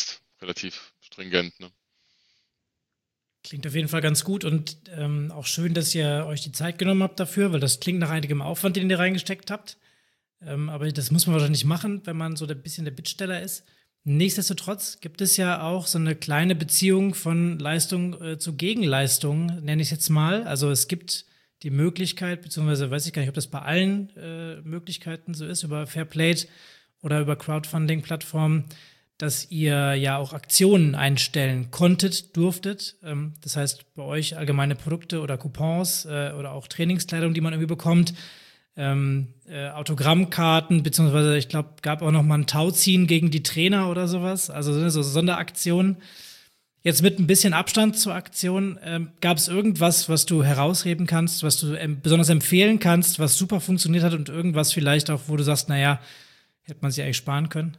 relativ stringent. Ne? Klingt auf jeden Fall ganz gut und ähm, auch schön, dass ihr euch die Zeit genommen habt dafür, weil das klingt nach einigem Aufwand, den ihr reingesteckt habt. Ähm, aber das muss man wahrscheinlich machen, wenn man so ein bisschen der Bittsteller ist. Nichtsdestotrotz gibt es ja auch so eine kleine Beziehung von Leistung äh, zu Gegenleistung, nenne ich es jetzt mal. Also es gibt die Möglichkeit, beziehungsweise weiß ich gar nicht, ob das bei allen äh, Möglichkeiten so ist, über Fairplay oder über Crowdfunding-Plattformen, dass ihr ja auch Aktionen einstellen konntet, durftet. Ähm, das heißt, bei euch allgemeine Produkte oder Coupons äh, oder auch Trainingskleidung, die man irgendwie bekommt, ähm, äh, Autogrammkarten, beziehungsweise ich glaube, gab auch noch mal ein Tauziehen gegen die Trainer oder sowas, also so Sonderaktionen. Jetzt mit ein bisschen Abstand zur Aktion, ähm, gab es irgendwas, was du herausheben kannst, was du ähm, besonders empfehlen kannst, was super funktioniert hat und irgendwas vielleicht auch, wo du sagst, naja, hätte man sich eigentlich sparen können?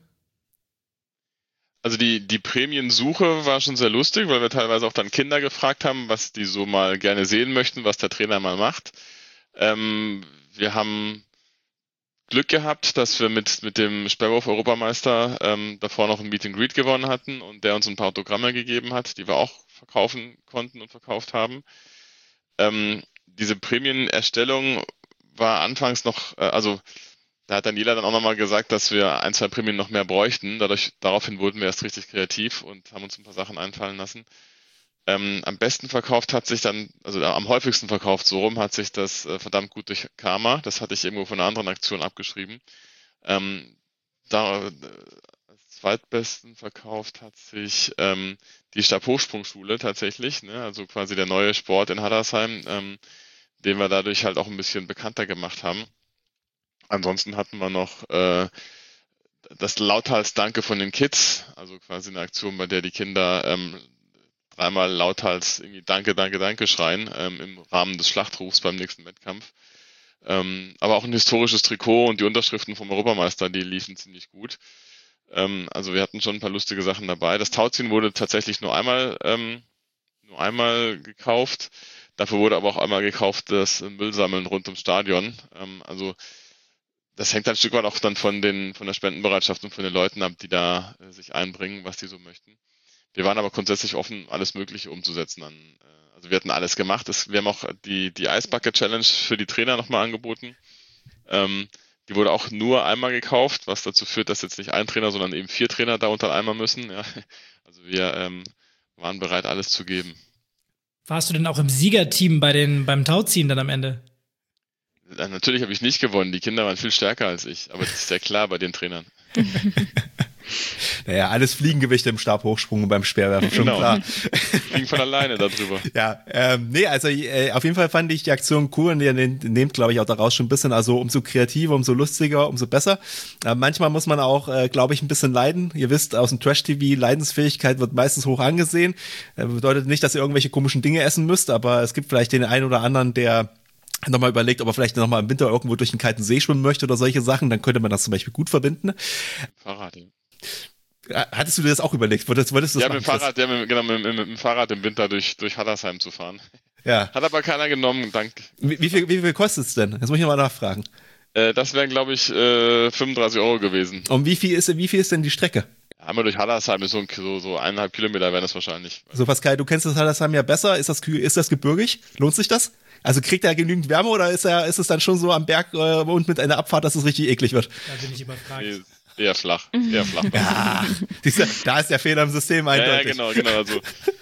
Also die, die Prämiensuche war schon sehr lustig, weil wir teilweise auch dann Kinder gefragt haben, was die so mal gerne sehen möchten, was der Trainer mal macht. Ähm, wir haben Glück gehabt, dass wir mit, mit dem Sperrwurf-Europameister ähm, davor noch ein Meet and Greet gewonnen hatten und der uns ein paar Autogramme gegeben hat, die wir auch verkaufen konnten und verkauft haben. Ähm, diese Prämienerstellung war anfangs noch, äh, also da hat Daniela dann auch nochmal gesagt, dass wir ein, zwei Prämien noch mehr bräuchten. Dadurch, daraufhin wurden wir erst richtig kreativ und haben uns ein paar Sachen einfallen lassen. Ähm, am besten verkauft hat sich dann, also äh, am häufigsten verkauft, so rum, hat sich das äh, verdammt gut durch Karma. Das hatte ich irgendwo von einer anderen Aktion abgeschrieben. Ähm, da, äh, als zweitbesten verkauft hat sich ähm, die Stabhochsprungschule tatsächlich, ne? Also quasi der neue Sport in Hattersheim, ähm, den wir dadurch halt auch ein bisschen bekannter gemacht haben. Ansonsten hatten wir noch äh, das Lauthals Danke von den Kids, also quasi eine Aktion, bei der die Kinder ähm, dreimal lauthals irgendwie Danke, Danke, Danke schreien ähm, im Rahmen des Schlachtrufs beim nächsten Wettkampf. Ähm, aber auch ein historisches Trikot und die Unterschriften vom Europameister, die liefen ziemlich gut. Ähm, also wir hatten schon ein paar lustige Sachen dabei. Das Tauziehen wurde tatsächlich nur einmal, ähm, nur einmal gekauft. Dafür wurde aber auch einmal gekauft das Müllsammeln rund ums Stadion. Ähm, also das hängt ein Stück weit auch dann von den von der Spendenbereitschaft und von den Leuten ab, die da äh, sich einbringen, was die so möchten. Wir waren aber grundsätzlich offen, alles Mögliche umzusetzen. An, äh, also wir hatten alles gemacht. Es, wir haben auch die die Ice Bucket Challenge für die Trainer nochmal angeboten. Ähm, die wurde auch nur einmal gekauft, was dazu führt, dass jetzt nicht ein Trainer, sondern eben vier Trainer da unter einmal müssen. Ja. Also wir ähm, waren bereit, alles zu geben. Warst du denn auch im Siegerteam bei den beim Tauziehen dann am Ende? Natürlich habe ich nicht gewonnen. Die Kinder waren viel stärker als ich. Aber das ist ja klar bei den Trainern. Naja, alles Fliegengewichte im Stabhochsprung und beim Speerwerfen, schon Genau. klar. Fliegen von alleine darüber. Ja, ähm, nee, also äh, auf jeden Fall fand ich die Aktion cool und ihr nehmt, nehmt glaube ich, auch daraus schon ein bisschen, also umso kreativer, umso lustiger, umso besser. Äh, manchmal muss man auch, äh, glaube ich, ein bisschen leiden. Ihr wisst, aus dem Trash-T V, Leidensfähigkeit wird meistens hoch angesehen. Äh, bedeutet nicht, dass ihr irgendwelche komischen Dinge essen müsst, aber es gibt vielleicht den einen oder anderen, der nochmal überlegt, ob er vielleicht nochmal im Winter irgendwo durch einen kalten See schwimmen möchte oder solche Sachen, dann könnte man das zum Beispiel gut verbinden. Fahrrad, ja. Hattest du dir das auch überlegt? Wolltest, wolltest du das Ja, machen? mit dem Fahrrad, ja, mit, genau, mit, mit, mit dem Fahrrad im Winter durch, durch Hattersheim zu fahren. Ja. Hat aber keiner genommen, dank. Wie, wie viel, wie viel kostet es denn? Jetzt muss ich mal nachfragen. Äh, das wären, glaube ich, äh, fünfunddreißig Euro gewesen. Und wie viel ist, wie viel ist denn die Strecke? Einmal durch Hattersheim ist so, ein, so, so eineinhalb Kilometer wären das wahrscheinlich. So, Pascal, du kennst das Hattersheim ja besser. Ist das, ist das gebirgig? Lohnt sich das? Also kriegt er genügend Wärme oder ist er, ist es dann schon so am Berg äh, und mit einer Abfahrt, dass es richtig eklig wird? Da bin ich überfragt. Nee, eher flach, eher flach. Ja, siehst du, da ist der Fehler im System eindeutig. Ja, ja, genau, genau. Also.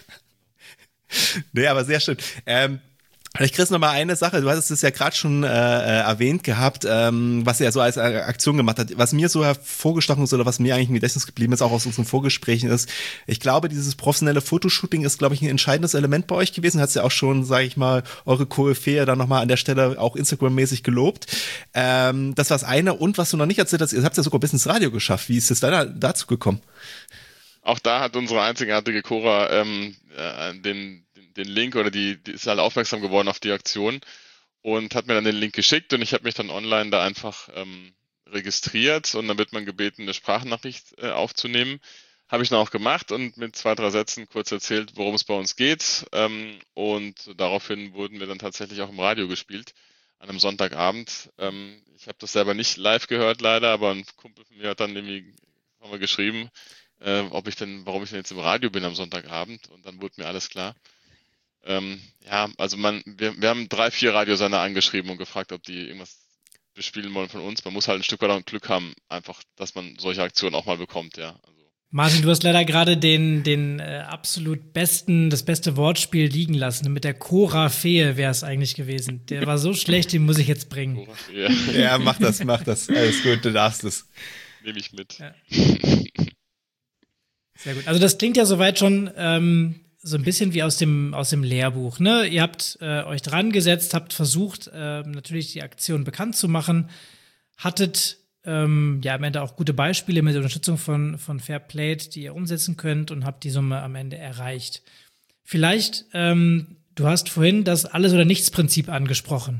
Nee, aber sehr schön. Ähm, Vielleicht, Chris, noch mal eine Sache. Du hattest es ja gerade schon äh, erwähnt gehabt, ähm, was er so als Aktion gemacht hat. Was mir so hervorgestochen ist oder was mir eigentlich im Gedächtnis geblieben ist, auch aus unseren Vorgesprächen ist, ich glaube, dieses professionelle Fotoshooting ist, glaube ich, ein entscheidendes Element bei euch gewesen. Hat's ja auch schon, sage ich mal, eure Koryphäe dann nochmal an der Stelle auch Instagram-mäßig gelobt. Ähm, das war das eine. Und was du noch nicht erzählt hast, ihr habt ja sogar bis ins Radio geschafft. Wie ist es da dazu gekommen? Auch da hat unsere einzigartige Cora ähm, äh, den den Link oder die, die ist halt aufmerksam geworden auf die Aktion und hat mir dann den Link geschickt und ich habe mich dann online da einfach ähm, registriert und dann wird man gebeten, eine Sprachnachricht äh, aufzunehmen. Habe ich dann auch gemacht und mit zwei, drei Sätzen kurz erzählt, worum es bei uns geht ähm, und daraufhin wurden wir dann tatsächlich auch im Radio gespielt an einem Sonntagabend. Ähm, ich habe das selber nicht live gehört leider, aber ein Kumpel von mir hat dann irgendwie haben wir geschrieben, äh, ob ich denn, warum ich denn jetzt im Radio bin am Sonntagabend, und dann wurde mir alles klar. Ähm, ja, also man, wir, wir haben drei, vier Radiosender angeschrieben und gefragt, ob die irgendwas bespielen wollen von uns. Man muss halt ein Stück weit auch Glück haben, einfach, dass man solche Aktionen auch mal bekommt, ja. Also, Martin, du hast leider gerade den, den äh, absolut besten, das beste Wortspiel liegen lassen. Mit der Koryphäe wäre es eigentlich gewesen. Der war so schlecht, den muss ich jetzt bringen. ja, Ja, mach das, mach das. Alles gut, du darfst es. nehme ich mit. Ja. Sehr gut. Also das klingt ja soweit schon ähm, so ein bisschen wie aus dem, aus dem Lehrbuch, ne? Ihr habt äh, euch dran gesetzt, habt versucht, äh, natürlich die Aktion bekannt zu machen, hattet ähm, ja am Ende auch gute Beispiele mit der Unterstützung von, von Fairplate, die ihr umsetzen könnt, und habt die Summe am Ende erreicht. Vielleicht, ähm, du hast vorhin das Alles-oder-Nichts-Prinzip angesprochen.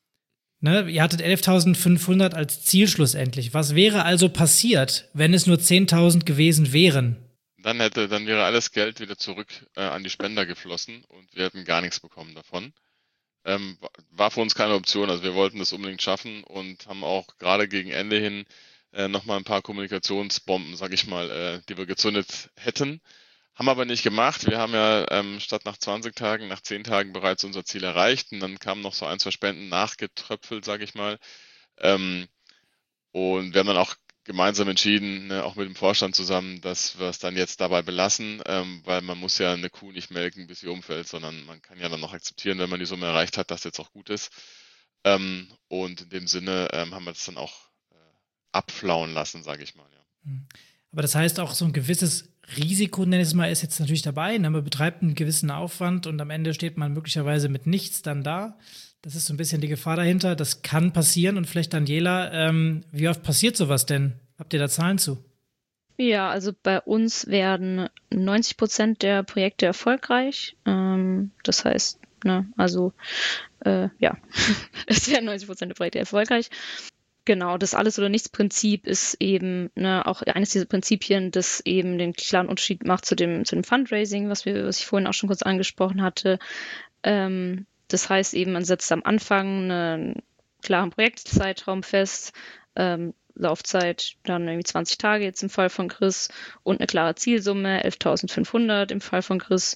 Ne? Ihr hattet elftausendfünfhundert als Ziel schlussendlich. Was wäre also passiert, wenn es nur zehntausend gewesen wären? Dann hätte, dann wäre alles Geld wieder zurück äh, an die Spender geflossen und wir hätten gar nichts bekommen davon. Ähm, war für uns keine Option, also wir wollten das unbedingt schaffen und haben auch gerade gegen Ende hin äh, nochmal ein paar Kommunikationsbomben, sag ich mal, äh, die wir gezündet hätten. Haben aber nicht gemacht. Wir haben ja ähm, statt nach zwanzig Tagen, nach zehn Tagen bereits unser Ziel erreicht, und dann kamen noch so ein, zwei Spenden nachgetröpfelt, sag ich mal. Ähm, und wir haben dann auch gemeinsam entschieden, ne, auch mit dem Vorstand zusammen, dass wir es dann jetzt dabei belassen, ähm, weil man muss ja eine Kuh nicht melken, bis sie umfällt, sondern man kann ja dann noch akzeptieren, wenn man die Summe erreicht hat, dass jetzt auch gut ist. Ähm, und in dem Sinne ähm, haben wir das dann auch äh, abflauen lassen, sage ich mal. Ja. Aber das heißt auch, so ein gewisses Risiko, nenne ich es mal, ist jetzt natürlich dabei. Ne? Man betreibt einen gewissen Aufwand und am Ende steht man möglicherweise mit nichts dann da. Das ist so ein bisschen die Gefahr dahinter. Das kann passieren. Und vielleicht, Daniela, ähm, wie oft passiert sowas denn? Habt ihr da Zahlen zu? Ja, also bei uns werden neunzig Prozent der Projekte erfolgreich. Ähm, das heißt, ne, also äh, ja, es werden neunzig Prozent der Projekte erfolgreich. Genau, das Alles-oder-Nichts-Prinzip ist eben ne, auch eines dieser Prinzipien, das eben den klaren Unterschied macht zu dem, zu dem Fundraising, was wir, was ich vorhin auch schon kurz angesprochen hatte. Ähm, das heißt eben, man setzt am Anfang einen klaren Projektzeitraum fest, ähm, Laufzeit dann irgendwie zwanzig Tage jetzt im Fall von Chris und eine klare Zielsumme, elftausendfünfhundert im Fall von Chris,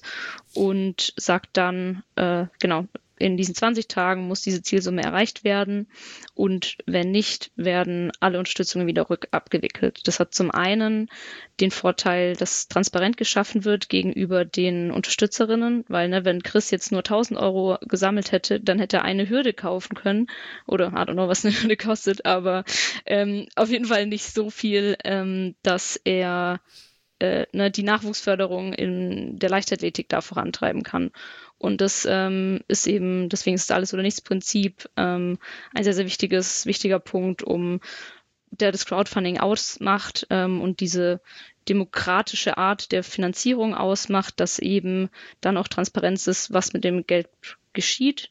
und sagt dann, äh, genau, in diesen zwanzig Tagen muss diese Zielsumme erreicht werden, und wenn nicht, werden alle Unterstützungen wieder rückabgewickelt. Das hat zum einen den Vorteil, dass transparent geschaffen wird gegenüber den Unterstützerinnen, weil ne, wenn Chris jetzt nur tausend Euro gesammelt hätte, dann hätte er eine Hürde kaufen können, oder I don't know, was eine Hürde kostet, aber ähm, auf jeden Fall nicht so viel, ähm, dass er äh, ne, die Nachwuchsförderung in der Leichtathletik da vorantreiben kann. Und das ähm, ist eben, deswegen ist das Alles-oder-Nichts-Prinzip ähm, ein sehr, sehr wichtiges, wichtiger Punkt, um der das Crowdfunding ausmacht ähm, und diese demokratische Art der Finanzierung ausmacht, dass eben dann auch Transparenz ist, was mit dem Geld geschieht.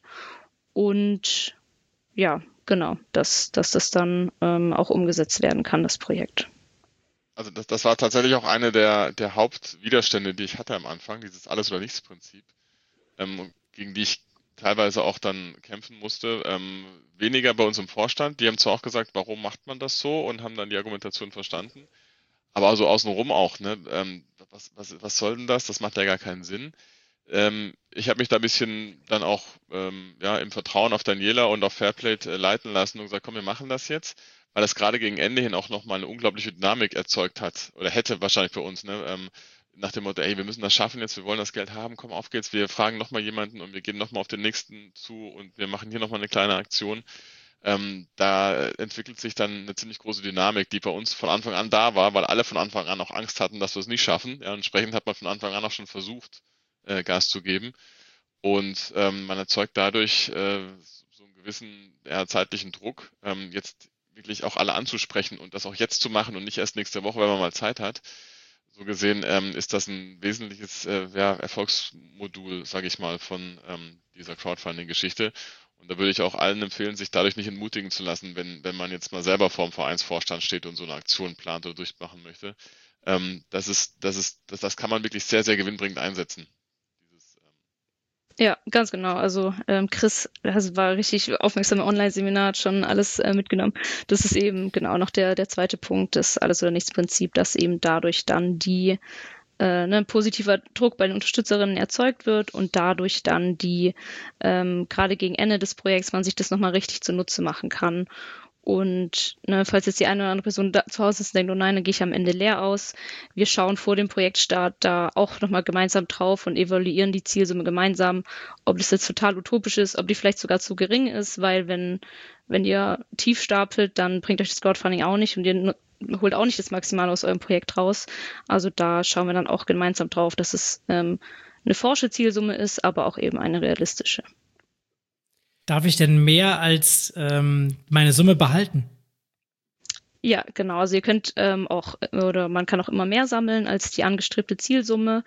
Und ja, genau, dass, dass das dann ähm, auch umgesetzt werden kann, das Projekt. Also das, das war tatsächlich auch eine der, der Hauptwiderstände, die ich hatte am Anfang, dieses Alles-oder-Nichts-Prinzip. Ähm, gegen die ich teilweise auch dann kämpfen musste. Ähm, weniger bei uns im Vorstand. Die haben zwar auch gesagt, warum macht man das so, und haben dann die Argumentation verstanden. Aber also außenrum auch, ne? Ähm, was, was, was soll denn das? Das macht ja gar keinen Sinn. Ähm, ich habe mich da ein bisschen dann auch ähm, ja, im Vertrauen auf Daniela und auf Fairplate äh, leiten lassen und gesagt, komm, wir machen das jetzt, weil das gerade gegen Ende hin auch nochmal eine unglaubliche Dynamik erzeugt hat, oder hätte wahrscheinlich für uns, ne? Ähm, nach dem Motto, ey, wir müssen das schaffen jetzt, wir wollen das Geld haben, komm, auf geht's, wir fragen nochmal jemanden und wir gehen nochmal auf den nächsten zu und wir machen hier nochmal eine kleine Aktion. Ähm, da entwickelt sich dann eine ziemlich große Dynamik, die bei uns von Anfang an da war, weil alle von Anfang an auch Angst hatten, dass wir es nicht schaffen. Ja, entsprechend hat man von Anfang an auch schon versucht, äh, Gas zu geben. Und ähm, man erzeugt dadurch äh, so einen gewissen ja, zeitlichen Druck, ähm, jetzt wirklich auch alle anzusprechen und das auch jetzt zu machen und nicht erst nächste Woche, wenn man mal Zeit hat. So gesehen ähm, ist das ein wesentliches äh, ja, Erfolgsmodul, sage ich mal, von ähm, dieser Crowdfunding-Geschichte. Und da würde ich auch allen empfehlen, sich dadurch nicht entmutigen zu lassen, wenn, wenn man jetzt mal selber vor dem Vereinsvorstand steht und so eine Aktion plant oder durchmachen möchte. Ähm, das ist, das ist, das, das kann man wirklich sehr, sehr gewinnbringend einsetzen. Dieses, ähm Ja, ganz genau. Also ähm, Chris also war richtig aufmerksam im Online-Seminar, hat schon alles äh, mitgenommen. Das ist eben genau noch der, der zweite Punkt, das Alles- oder Nichts-Prinzip, dass eben dadurch dann die äh, ne, positiver Druck bei den Unterstützerinnen erzeugt wird und dadurch dann die, ähm, gerade gegen Ende des Projekts, man sich das nochmal richtig zunutze machen kann. Und ne, falls jetzt die eine oder andere Person da, zu Hause ist und denkt, oh nein, dann gehe ich am Ende leer aus. Wir schauen vor dem Projektstart da auch nochmal gemeinsam drauf und evaluieren die Zielsumme gemeinsam, ob das jetzt total utopisch ist, ob die vielleicht sogar zu gering ist, weil wenn, wenn ihr tief stapelt, dann bringt euch das Crowdfunding auch nicht und ihr holt auch nicht das Maximale aus eurem Projekt raus. Also da schauen wir dann auch gemeinsam drauf, dass es ähm, eine forsche Zielsumme ist, aber auch eben eine realistische. Darf ich denn mehr als ähm, meine Summe behalten? Ja, genau. Also ihr könnt ähm, auch, oder man kann auch immer mehr sammeln als die angestrebte Zielsumme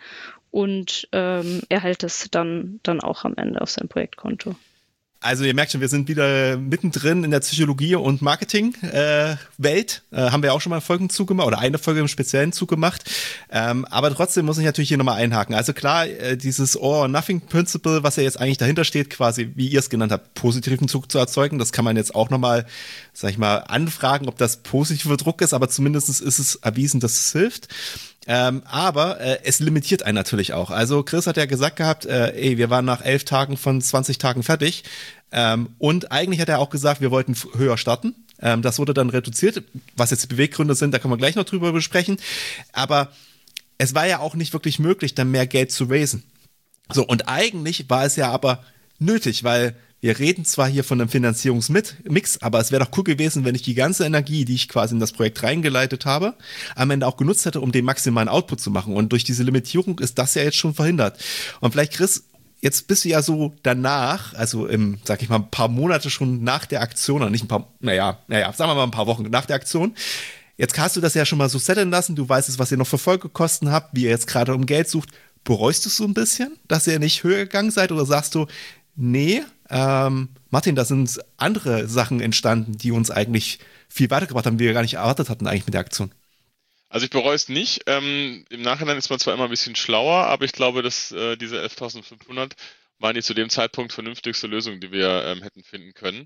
und ähm, erhält es dann, dann auch am Ende auf sein Projektkonto. Also ihr merkt schon, wir sind wieder mittendrin in der Psychologie- und Marketing-Welt. Äh, äh, haben wir auch schon mal Folgen zugemacht oder eine Folge im Speziellen zugemacht. Ähm, aber trotzdem muss ich natürlich hier nochmal einhaken. Also klar, äh, dieses All-or-Nothing-Principle, was ja jetzt eigentlich dahinter steht, quasi, wie ihr es genannt habt, positiven Zug zu erzeugen, das kann man jetzt auch nochmal, sag ich mal, anfragen, ob das positiver Druck ist, aber zumindest ist es erwiesen, dass es hilft. Ähm, aber äh, es limitiert einen natürlich auch. Also Chris hat ja gesagt gehabt, äh, ey, wir waren nach elf Tagen von zwanzig Tagen fertig. Ähm, und eigentlich hat er auch gesagt, wir wollten f- höher starten. Ähm, das wurde dann reduziert. Was jetzt die Beweggründe sind, da können wir gleich noch drüber besprechen. Aber es war ja auch nicht wirklich möglich, dann mehr Geld zu raisen. So, und eigentlich war es ja aber nötig, weil wir reden zwar hier von einem Finanzierungsmix, aber es wäre doch cool gewesen, wenn ich die ganze Energie, die ich quasi in das Projekt reingeleitet habe, am Ende auch genutzt hätte, um den maximalen Output zu machen. Und durch diese Limitierung ist das ja jetzt schon verhindert. Und vielleicht, Chris, jetzt bist du ja so danach, also im, sag ich mal, ein paar Monate schon nach der Aktion, oder nicht ein paar, naja, naja, sagen wir mal ein paar Wochen nach der Aktion. Jetzt hast du das ja schon mal so setteln lassen, du weißt es, was ihr noch für Folgekosten habt, wie ihr jetzt gerade um Geld sucht. Bereust du es so ein bisschen, dass ihr nicht höher gegangen seid, oder sagst du, nee, ähm, Martin, da sind andere Sachen entstanden, die uns eigentlich viel weitergebracht haben, die wir gar nicht erwartet hatten eigentlich mit der Aktion? Also ich bereue es nicht. Ähm, im Nachhinein ist man zwar immer ein bisschen schlauer, aber ich glaube, dass äh, diese elftausendfünfhundert waren die zu dem Zeitpunkt vernünftigste Lösung, die wir ähm, hätten finden können.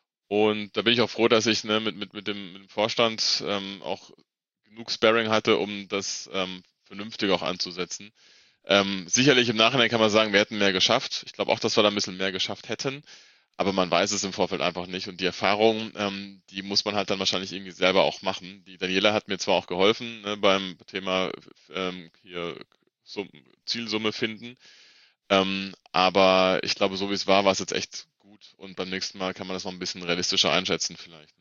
Und da bin ich auch froh, dass ich ne, mit, mit, mit, dem, mit dem Vorstand ähm, auch genug Sparring hatte, um das ähm, vernünftig auch anzusetzen. Ähm, sicherlich im Nachhinein kann man sagen, wir hätten mehr geschafft. Ich glaube auch, dass wir da ein bisschen mehr geschafft hätten. Aber man weiß es im Vorfeld einfach nicht. Und die Erfahrung, ähm, die muss man halt dann wahrscheinlich irgendwie selber auch machen. Die Daniela hat mir zwar auch geholfen ne, beim Thema ähm, hier Sum Zielsumme finden. Ähm, aber ich glaube, so wie es war, war es jetzt echt gut. Und beim nächsten Mal kann man das noch ein bisschen realistischer einschätzen vielleicht. Ne?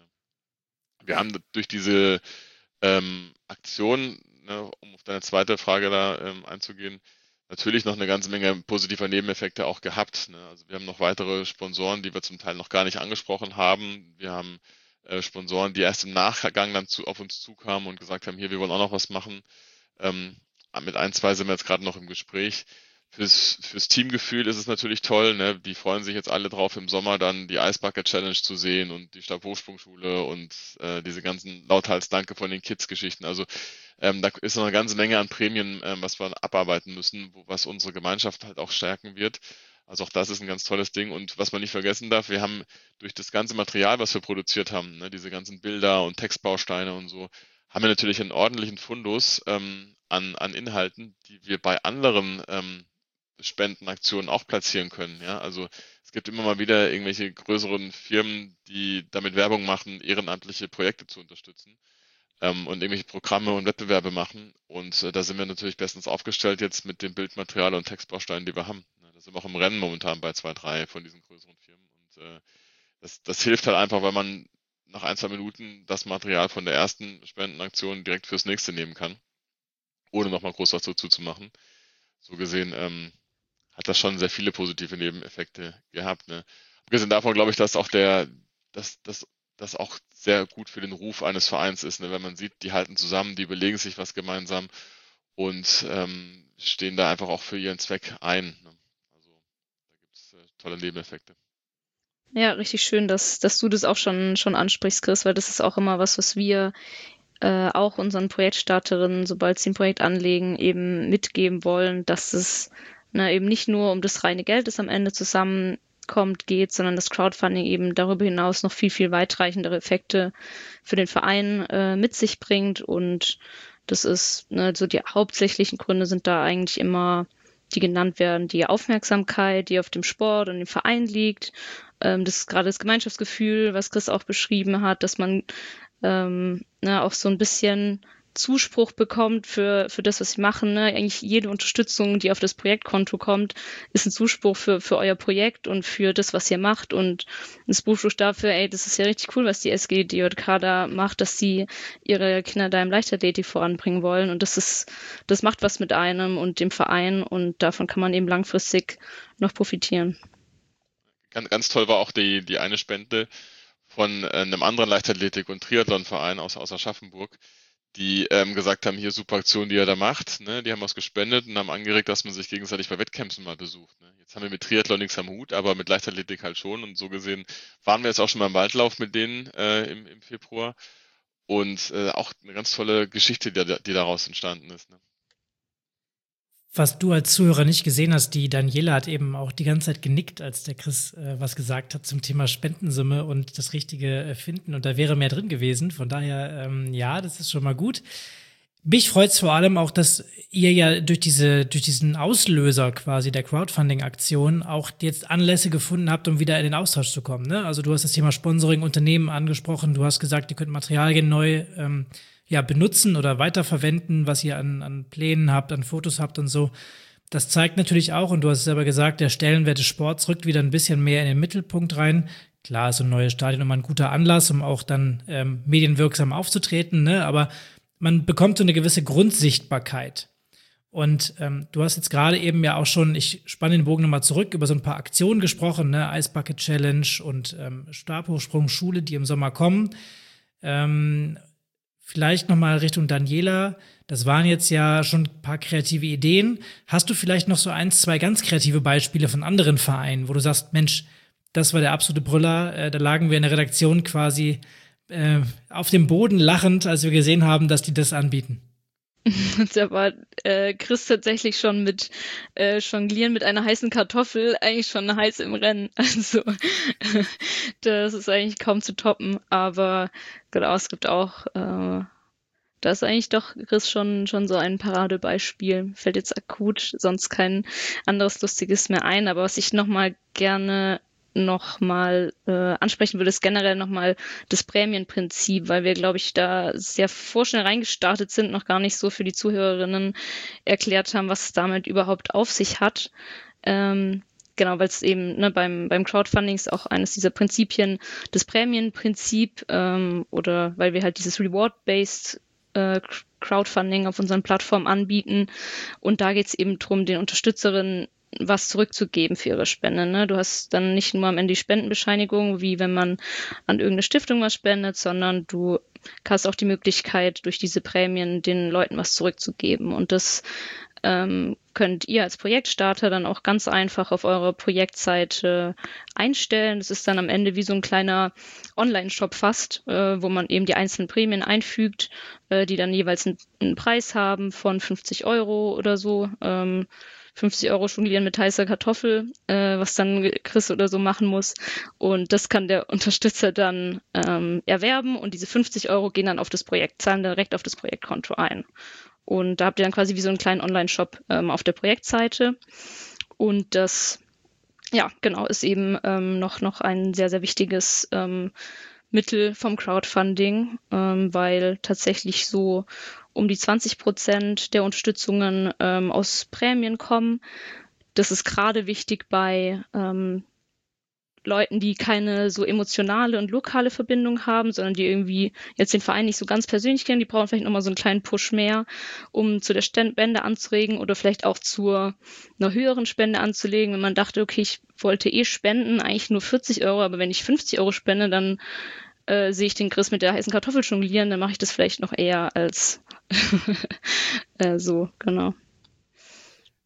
Wir haben durch diese ähm, Aktion, ne, um auf deine zweite Frage da ähm, einzugehen, natürlich noch eine ganze Menge positiver Nebeneffekte auch gehabt. Ne? Also wir haben noch weitere Sponsoren, die wir zum Teil noch gar nicht angesprochen haben. Wir haben äh, Sponsoren, die erst im Nachgang dann zu, auf uns zukamen und gesagt haben, hier, wir wollen auch noch was machen. Ähm, mit ein, zwei sind wir jetzt gerade noch im Gespräch. Fürs, fürs Teamgefühl ist es natürlich toll, ne? Die freuen sich jetzt alle drauf, im Sommer dann die Ice Bucket Challenge zu sehen und die Stabhochsprungschule und äh, diese ganzen Lauthals-Danke von den Kids-Geschichten. Also ähm, da ist noch eine ganze Menge an Prämien, ähm, was wir abarbeiten müssen, wo, was unsere Gemeinschaft halt auch stärken wird. Also auch das ist ein ganz tolles Ding. Und was man nicht vergessen darf, wir haben durch das ganze Material, was wir produziert haben, ne, diese ganzen Bilder und Textbausteine und so, haben wir natürlich einen ordentlichen Fundus ähm, an, an Inhalten, die wir bei anderen ähm, Spendenaktionen auch platzieren können. Ja, also es gibt immer mal wieder irgendwelche größeren Firmen, die damit Werbung machen, ehrenamtliche Projekte zu unterstützen ähm, und irgendwelche Programme und Wettbewerbe machen. Und äh, da sind wir natürlich bestens aufgestellt jetzt mit dem Bildmaterial und Textbausteinen, die wir haben. Ja, da sind wir auch im Rennen momentan bei zwei, drei von diesen größeren Firmen. Und äh, das, das hilft halt einfach, weil man nach ein, zwei Minuten das Material von der ersten Spendenaktion direkt fürs nächste nehmen kann, ohne nochmal groß was dazu zu machen. So gesehen ähm, hat das schon sehr viele positive Nebeneffekte gehabt. Ne? Abgesehen davon glaube ich, dass auch der, dass, dass das auch sehr gut für den Ruf eines Vereins ist, ne? Wenn man sieht, die halten zusammen, die überlegen sich was gemeinsam und ähm, stehen da einfach auch für ihren Zweck ein. Ne? Also da gibt es äh, tolle Nebeneffekte. Ja, richtig schön, dass, dass du das auch schon, schon ansprichst, Chris, weil das ist auch immer was, was wir äh, auch unseren Projektstarterinnen, sobald sie ein Projekt anlegen, eben mitgeben wollen, dass es ne, eben nicht nur um das reine Geld, das am Ende zusammenkommt, geht, sondern das Crowdfunding eben darüber hinaus noch viel, viel weitreichendere Effekte für den Verein äh, mit sich bringt. Und das ist, ne, so die hauptsächlichen Gründe sind da eigentlich immer, die genannt werden, die Aufmerksamkeit, die auf dem Sport und dem Verein liegt. Ähm, das ist gerade das Gemeinschaftsgefühl, was Chris auch beschrieben hat, dass man ähm, ne, auch so ein bisschen Zuspruch bekommt für, für das, was sie machen. Ne? Eigentlich jede Unterstützung, die auf das Projektkonto kommt, ist ein Zuspruch für, für euer Projekt und für das, was ihr macht. Und ein Zuspruch dafür, ey, das ist ja richtig cool, was die S G D J K da macht, dass sie ihre Kinder da im Leichtathletik voranbringen wollen. Und das ist, das macht was mit einem und dem Verein und davon kann man eben langfristig noch profitieren. Ganz, ganz toll war auch die, die eine Spende von äh, einem anderen Leichtathletik- und Triathlonverein aus, aus Aschaffenburg, die ähm, gesagt haben, hier super Aktion, die er da macht. Ne? Die haben was gespendet und haben angeregt, dass man sich gegenseitig bei Wettkämpfen mal besucht. Ne? Jetzt haben wir mit Triathlon nichts am Hut, aber mit Leichtathletik halt schon. Und so gesehen waren wir jetzt auch schon mal im Waldlauf mit denen äh, im, im Februar. Und äh, auch eine ganz tolle Geschichte, die, die daraus entstanden ist. Ne? Was du als Zuhörer nicht gesehen hast, die Daniela hat eben auch die ganze Zeit genickt, als der Chris äh, was gesagt hat zum Thema Spendensumme und das Richtige äh, finden. Und da wäre mehr drin gewesen. Von daher, ähm, ja, das ist schon mal gut. Mich freut es vor allem auch, dass ihr ja durch diese, durch diesen Auslöser quasi der Crowdfunding-Aktion auch jetzt Anlässe gefunden habt, um wieder in den Austausch zu kommen. Ne? Also du hast das Thema Sponsoring, Unternehmen angesprochen. Du hast gesagt, ihr könnt Materialien neu ähm, ja, benutzen oder weiterverwenden, was ihr an, an Plänen habt, an Fotos habt und so. Das zeigt natürlich auch, und du hast es selber gesagt, der Stellenwert des Sports rückt wieder ein bisschen mehr in den Mittelpunkt rein. Klar ist so ein neues Stadion immer ein guter Anlass, um auch dann ähm, medienwirksam aufzutreten, ne? Aber man bekommt so eine gewisse Grundsichtbarkeit. Und ähm, du hast jetzt gerade eben ja auch schon, ich spanne den Bogen nochmal zurück, über so ein paar Aktionen gesprochen, ne? Ice Bucket Challenge und ähm, Stabhochsprung-Schule, die im Sommer kommen. Ähm, Vielleicht nochmal Richtung Daniela. Das waren jetzt ja schon ein paar kreative Ideen. Hast du vielleicht noch so ein, zwei ganz kreative Beispiele von anderen Vereinen, wo du sagst, Mensch, das war der absolute Brüller. Äh, da lagen wir in der Redaktion quasi äh, auf dem Boden lachend, als wir gesehen haben, dass die das anbieten. Da war äh, Chris tatsächlich schon mit äh, Jonglieren mit einer heißen Kartoffel eigentlich schon heiß im Rennen. Also das ist eigentlich kaum zu toppen. Aber genau, es gibt auch, äh, da ist eigentlich doch Chris schon schon so ein Paradebeispiel. Fällt jetzt akut sonst kein anderes Lustiges mehr ein. Aber was ich nochmal gerne nochmal äh, ansprechen würde, ist generell nochmal das Prämienprinzip, weil wir, glaube ich, da sehr vorschnell reingestartet sind, noch gar nicht so für die Zuhörerinnen erklärt haben, was es damit überhaupt auf sich hat. Ähm, genau, weil es eben ne, beim, beim Crowdfunding ist auch eines dieser Prinzipien, das Prämienprinzip ähm, oder weil wir halt dieses Reward-Based äh, Crowdfunding auf unseren Plattformen anbieten und da geht es eben darum, den Unterstützerinnen was zurückzugeben für ihre Spende. Ne? Du hast dann nicht nur am Ende die Spendenbescheinigung, wie wenn man an irgendeine Stiftung was spendet, sondern du hast auch die Möglichkeit, durch diese Prämien den Leuten was zurückzugeben. Und das ähm, könnt ihr als Projektstarter dann auch ganz einfach auf eurer Projektseite einstellen. Das ist dann am Ende wie so ein kleiner Online-Shop fast, äh, wo man eben die einzelnen Prämien einfügt, äh, die dann jeweils einen, einen Preis haben von fünfzig Euro oder so. Ähm, fünfzig Euro jonglieren mit heißer Kartoffel, äh, was dann Chris oder so machen muss. Und das kann der Unterstützer dann ähm, erwerben und diese fünfzig Euro gehen dann auf das Projekt, zahlen direkt auf das Projektkonto ein. Und da habt ihr dann quasi wie so einen kleinen Online-Shop ähm, auf der Projektseite. Und das, ja, genau, ist eben ähm, noch, noch ein sehr, sehr wichtiges ähm, Mittel vom Crowdfunding, ähm, weil tatsächlich so um die zwanzig Prozent der Unterstützungen ähm, aus Prämien kommen. Das ist gerade wichtig bei ähm, Leuten, die keine so emotionale und lokale Verbindung haben, sondern die irgendwie jetzt den Verein nicht so ganz persönlich kennen. Die brauchen vielleicht nochmal so einen kleinen Push mehr, um zu der Spende anzuregen oder vielleicht auch zu einer höheren Spende anzulegen. Wenn man dachte, okay, ich wollte eh spenden, eigentlich nur vierzig Euro, aber wenn ich fünfzig Euro spende, dann äh, sehe ich den Chris mit der heißen Kartoffel jonglieren, dann mache ich das vielleicht noch eher als äh, so, genau.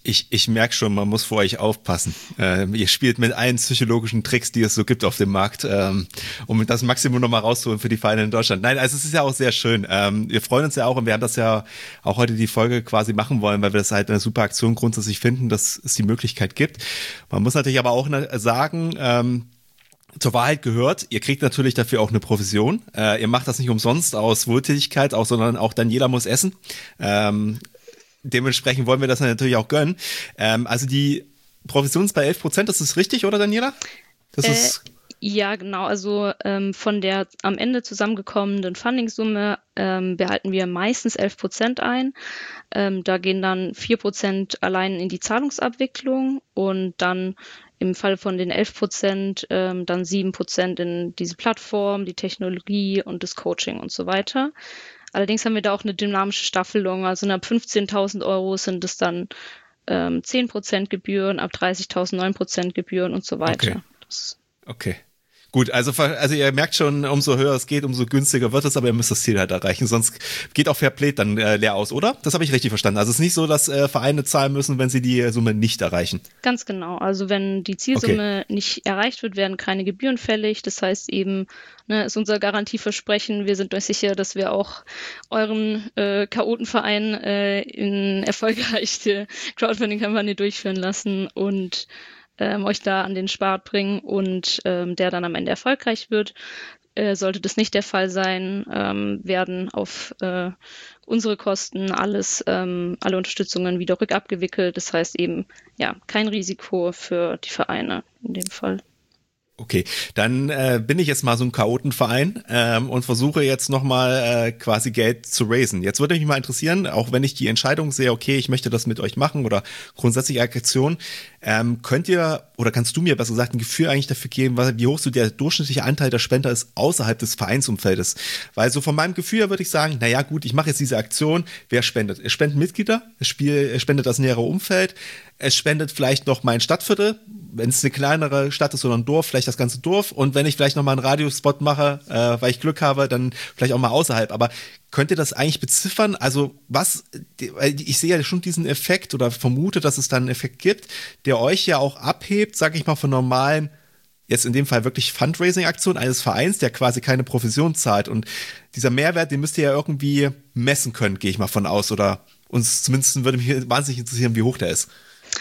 Ich, ich merke schon, man muss vor euch aufpassen. Ähm, ihr spielt mit allen psychologischen Tricks, die es so gibt auf dem Markt, ähm, um das Maximum nochmal rauszuholen für die Vereine in Deutschland. Nein, also es ist ja auch sehr schön. Ähm, wir freuen uns ja auch und wir haben das ja auch heute die Folge quasi machen wollen, weil wir das halt eine super Aktion grundsätzlich finden, dass es die Möglichkeit gibt. Man muss natürlich aber auch sagen, ähm, zur Wahrheit gehört, ihr kriegt natürlich dafür auch eine Provision. Äh, ihr macht das nicht umsonst aus Wohltätigkeit, auch, sondern auch dann jeder muss essen. Ähm, dementsprechend wollen wir das natürlich auch gönnen. Ähm, also die Provision ist bei elf Prozent, das ist richtig, oder Daniela? Das äh, ist ja, genau. Also ähm, von der am Ende zusammengekommenen Fundingsumme ähm, behalten wir meistens elf Prozent ein. Ähm, da gehen dann vier Prozent allein in die Zahlungsabwicklung und dann im Fall von den elf Prozent ähm, dann sieben Prozent in diese Plattform, die Technologie und das Coaching und so weiter. Allerdings haben wir da auch eine dynamische Staffelung. Also ab fünfzehntausend Euro sind es dann ähm, zehn Prozent Gebühren, ab dreißigtausend neun Prozent Gebühren und so weiter. Okay. Das Okay. Gut, also, also ihr merkt schon, umso höher es geht, umso günstiger wird es, aber ihr müsst das Ziel halt erreichen, sonst geht auch Fairplay dann äh, leer aus, oder? Das habe ich richtig verstanden. Also es ist nicht so, dass äh, Vereine zahlen müssen, wenn sie die Summe nicht erreichen. Ganz genau. Also wenn die Zielsumme okay. nicht erreicht wird, werden keine Gebühren fällig. Das heißt eben, ne, ist unser Garantieversprechen, wir sind euch sicher, dass wir auch euren äh, Chaotenverein äh, in erfolgreiche Crowdfunding-Kampagne durchführen lassen und Ähm, euch da an den Start bringen und ähm, der dann am Ende erfolgreich wird. Äh, sollte das nicht der Fall sein, ähm, werden auf äh, unsere Kosten alles, ähm, alle Unterstützungen wieder rückabgewickelt. Das heißt eben, ja, kein Risiko für die Vereine in dem Fall. Okay, dann äh, bin ich jetzt mal so ein Chaotenverein ähm, und versuche jetzt nochmal äh, quasi Geld zu raisen. Jetzt würde mich mal interessieren, auch wenn ich die Entscheidung sehe, okay, ich möchte das mit euch machen oder grundsätzlich Aktion, ähm, könnt ihr oder kannst du mir besser gesagt ein Gefühl eigentlich dafür geben, wie hoch so der durchschnittliche Anteil der Spender ist außerhalb des Vereinsumfeldes? Weil so von meinem Gefühl her würde ich sagen, naja gut, ich mache jetzt diese Aktion, wer spendet? Es spenden Mitglieder, es, spiel, es spendet das nähere Umfeld, es spendet vielleicht noch mein Stadtviertel, wenn es eine kleinere Stadt ist oder ein Dorf, vielleicht das ganze Dorf. Und wenn ich vielleicht noch mal einen Radiospot mache, äh, weil ich Glück habe, dann vielleicht auch mal außerhalb. Aber könnt ihr das eigentlich beziffern? Also was, ich sehe ja schon diesen Effekt oder vermute, dass es dann einen Effekt gibt, der euch ja auch abhebt, sag ich mal, von normalen, jetzt in dem Fall wirklich Fundraising-Aktionen eines Vereins, der quasi keine Provision zahlt. Und dieser Mehrwert, den müsst ihr ja irgendwie messen können, gehe ich mal von aus. Oder uns zumindest würde mich wahnsinnig interessieren, wie hoch der ist.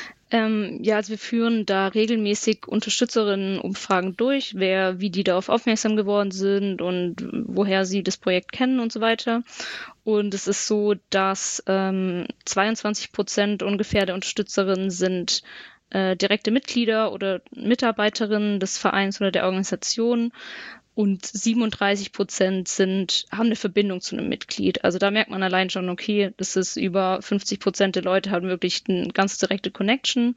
Ähm, ja, also wir führen da regelmäßig Unterstützerinnenumfragen durch, wer, wie die darauf aufmerksam geworden sind und woher sie das Projekt kennen und so weiter. Und es ist so, dass ähm, zweiundzwanzig Prozent ungefähr der Unterstützerinnen sind äh, direkte Mitglieder oder Mitarbeiterinnen des Vereins oder der Organisation. Und siebenunddreißig Prozent sind, haben eine Verbindung zu einem Mitglied. Also da merkt man allein schon, okay, das ist über fünfzig Prozent der Leute haben wirklich eine ganz direkte Connection.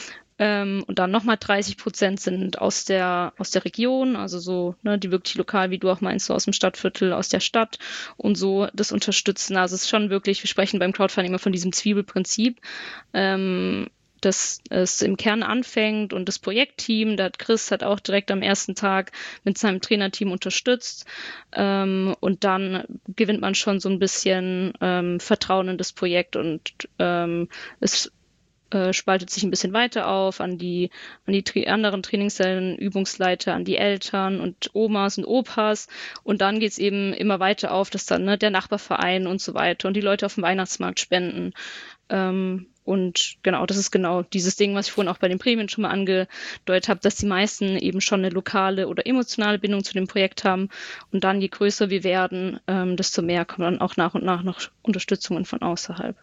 Ähm, und dann nochmal dreißig Prozent sind aus der, aus der Region, also so, ne, die wirklich lokal, wie du auch meinst, so aus dem Stadtviertel, aus der Stadt und so das unterstützen. Also es ist schon wirklich, wir sprechen beim Crowdfunding immer von diesem Zwiebelprinzip. Ähm, dass es im Kern anfängt und das Projektteam, da hat Chris hat auch direkt am ersten Tag mit seinem Trainerteam unterstützt ähm, und dann gewinnt man schon so ein bisschen ähm, Vertrauen in das Projekt und ähm, es äh, spaltet sich ein bisschen weiter auf an die an die tra- anderen Trainingszellen, Übungsleiter, an die Eltern und Omas und Opas und dann geht's eben immer weiter auf, dass dann ne, der Nachbarverein und so weiter und die Leute auf dem Weihnachtsmarkt spenden. Ähm, Und genau, das ist genau dieses Ding, was ich vorhin auch bei den Prämien schon mal angedeutet habe, dass die meisten eben schon eine lokale oder emotionale Bindung zu dem Projekt haben. Und dann, je größer wir werden, ähm, desto mehr kommen dann auch nach und nach noch Unterstützungen von außerhalb.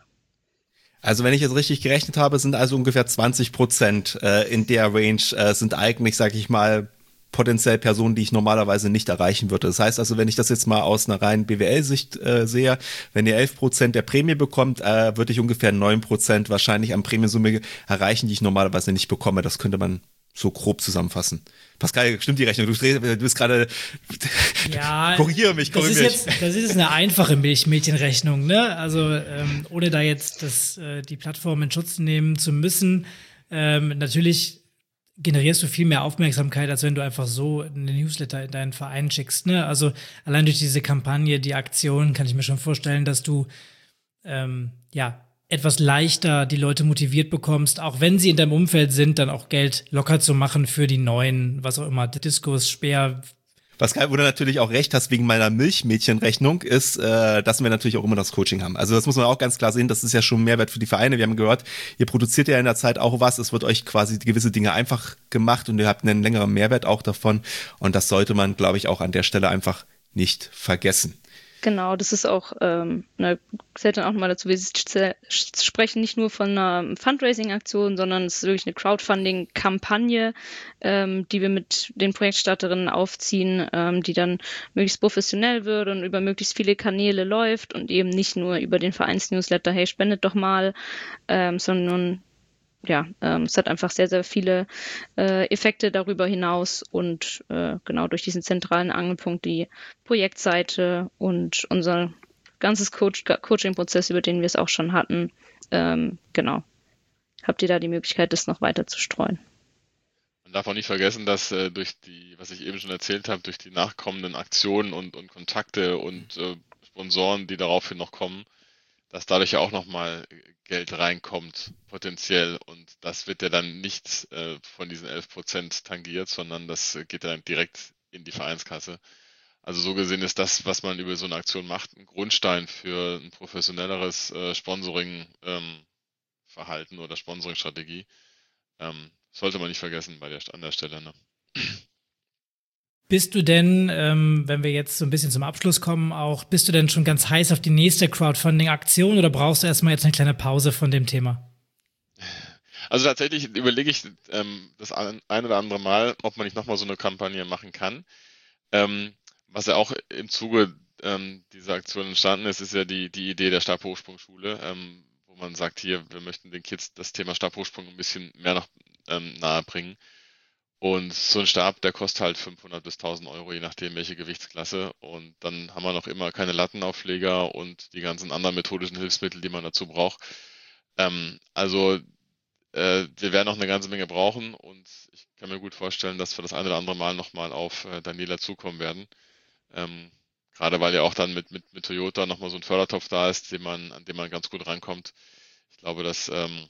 Also wenn ich jetzt richtig gerechnet habe, sind also ungefähr zwanzig Prozent äh, in der Range äh, sind eigentlich, sag ich mal, potenziell Personen, die ich normalerweise nicht erreichen würde. Das heißt also, wenn ich das jetzt mal aus einer reinen B W L-Sicht äh, sehe, wenn ihr elf Prozent der Prämie bekommt, äh, würde ich ungefähr neun Prozent wahrscheinlich an Prämiensumme erreichen, die ich normalerweise nicht bekomme. Das könnte man so grob zusammenfassen. Pascal, stimmt die Rechnung? Du, du bist gerade, ja, korrigiere mich, korrigiere mich. Das ist jetzt, das ist eine einfache Milchmädchenrechnung, ne? Also ähm, ohne da jetzt das, äh, die Plattform in Schutz nehmen zu müssen, ähm, natürlich generierst du viel mehr Aufmerksamkeit, als wenn du einfach so eine Newsletter in deinen Verein schickst. Ne? Also allein durch diese Kampagne, die Aktion, kann ich mir schon vorstellen, dass du ähm, ja etwas leichter die Leute motiviert bekommst, auch wenn sie in deinem Umfeld sind, dann auch Geld locker zu machen für die neuen, was auch immer, Diskus, Speer. Pascal, wo du natürlich auch recht hast, wegen meiner Milchmädchenrechnung, ist, äh, dass wir natürlich auch immer das Coaching haben. Also das muss man auch ganz klar sehen, das ist ja schon ein Mehrwert für die Vereine. Wir haben gehört, ihr produziert ja in der Zeit auch was, es wird euch quasi gewisse Dinge einfach gemacht und ihr habt einen längeren Mehrwert auch davon. Und das sollte man, glaube ich, auch an der Stelle einfach nicht vergessen. Genau, das ist auch, ähm, ne, zählt dann auch nochmal dazu, wir sprechen nicht nur von einer Fundraising-Aktion, sondern es ist wirklich eine Crowdfunding-Kampagne, ähm, die wir mit den Projektstarterinnen aufziehen, ähm, die dann möglichst professionell wird und über möglichst viele Kanäle läuft und eben nicht nur über den Vereinsnewsletter, hey, spendet doch mal, ähm, sondern ja, ähm, es hat einfach sehr, sehr viele äh, Effekte darüber hinaus und äh, genau durch diesen zentralen Angelpunkt die Projektseite und unser ganzes Coach Coaching-Prozess, über den wir es auch schon hatten, ähm, genau, habt ihr da die Möglichkeit, das noch weiter zu streuen. Man darf auch nicht vergessen, dass äh, durch die, was ich eben schon erzählt habe, durch die nachkommenden Aktionen und, und Kontakte und äh, Sponsoren, die daraufhin noch kommen, dass dadurch ja auch nochmal Geld reinkommt, potenziell. Und das wird ja dann nicht äh, von diesen elf Prozent tangiert, sondern das geht dann direkt in die Vereinskasse. Also so gesehen ist das, was man über so eine Aktion macht, ein Grundstein für ein professionelleres äh, Sponsoring-Verhalten ähm, oder Sponsoring-Strategie. Ähm, sollte man nicht vergessen bei der, an der Stelle. Ne? Bist du denn, ähm, wenn wir jetzt so ein bisschen zum Abschluss kommen, auch, bist du denn schon ganz heiß auf die nächste Crowdfunding-Aktion oder brauchst du erstmal jetzt eine kleine Pause von dem Thema? Also tatsächlich überlege ich ähm, das ein, ein oder andere Mal, ob man nicht nochmal so eine Kampagne machen kann. Ähm, was ja auch im Zuge ähm, dieser Aktion entstanden ist, ist ja die, die Idee der Stabhochsprungschule, ähm, wo man sagt, hier, wir möchten den Kids das Thema Stabhochsprung ein bisschen mehr noch ähm, nahe bringen. Und so ein Stab, der kostet halt fünfhundert bis tausend Euro, je nachdem welche Gewichtsklasse. Und dann haben wir noch immer keine Lattenaufleger und die ganzen anderen methodischen Hilfsmittel, die man dazu braucht. Ähm, also äh, wir werden noch eine ganze Menge brauchen und ich kann mir gut vorstellen, dass wir das eine oder andere Mal nochmal auf äh, Daniela zukommen werden. Ähm, gerade weil ja auch dann mit, mit, mit Toyota nochmal so ein Fördertopf da ist, den man, an dem man ganz gut rankommt. Ich glaube, dass ähm,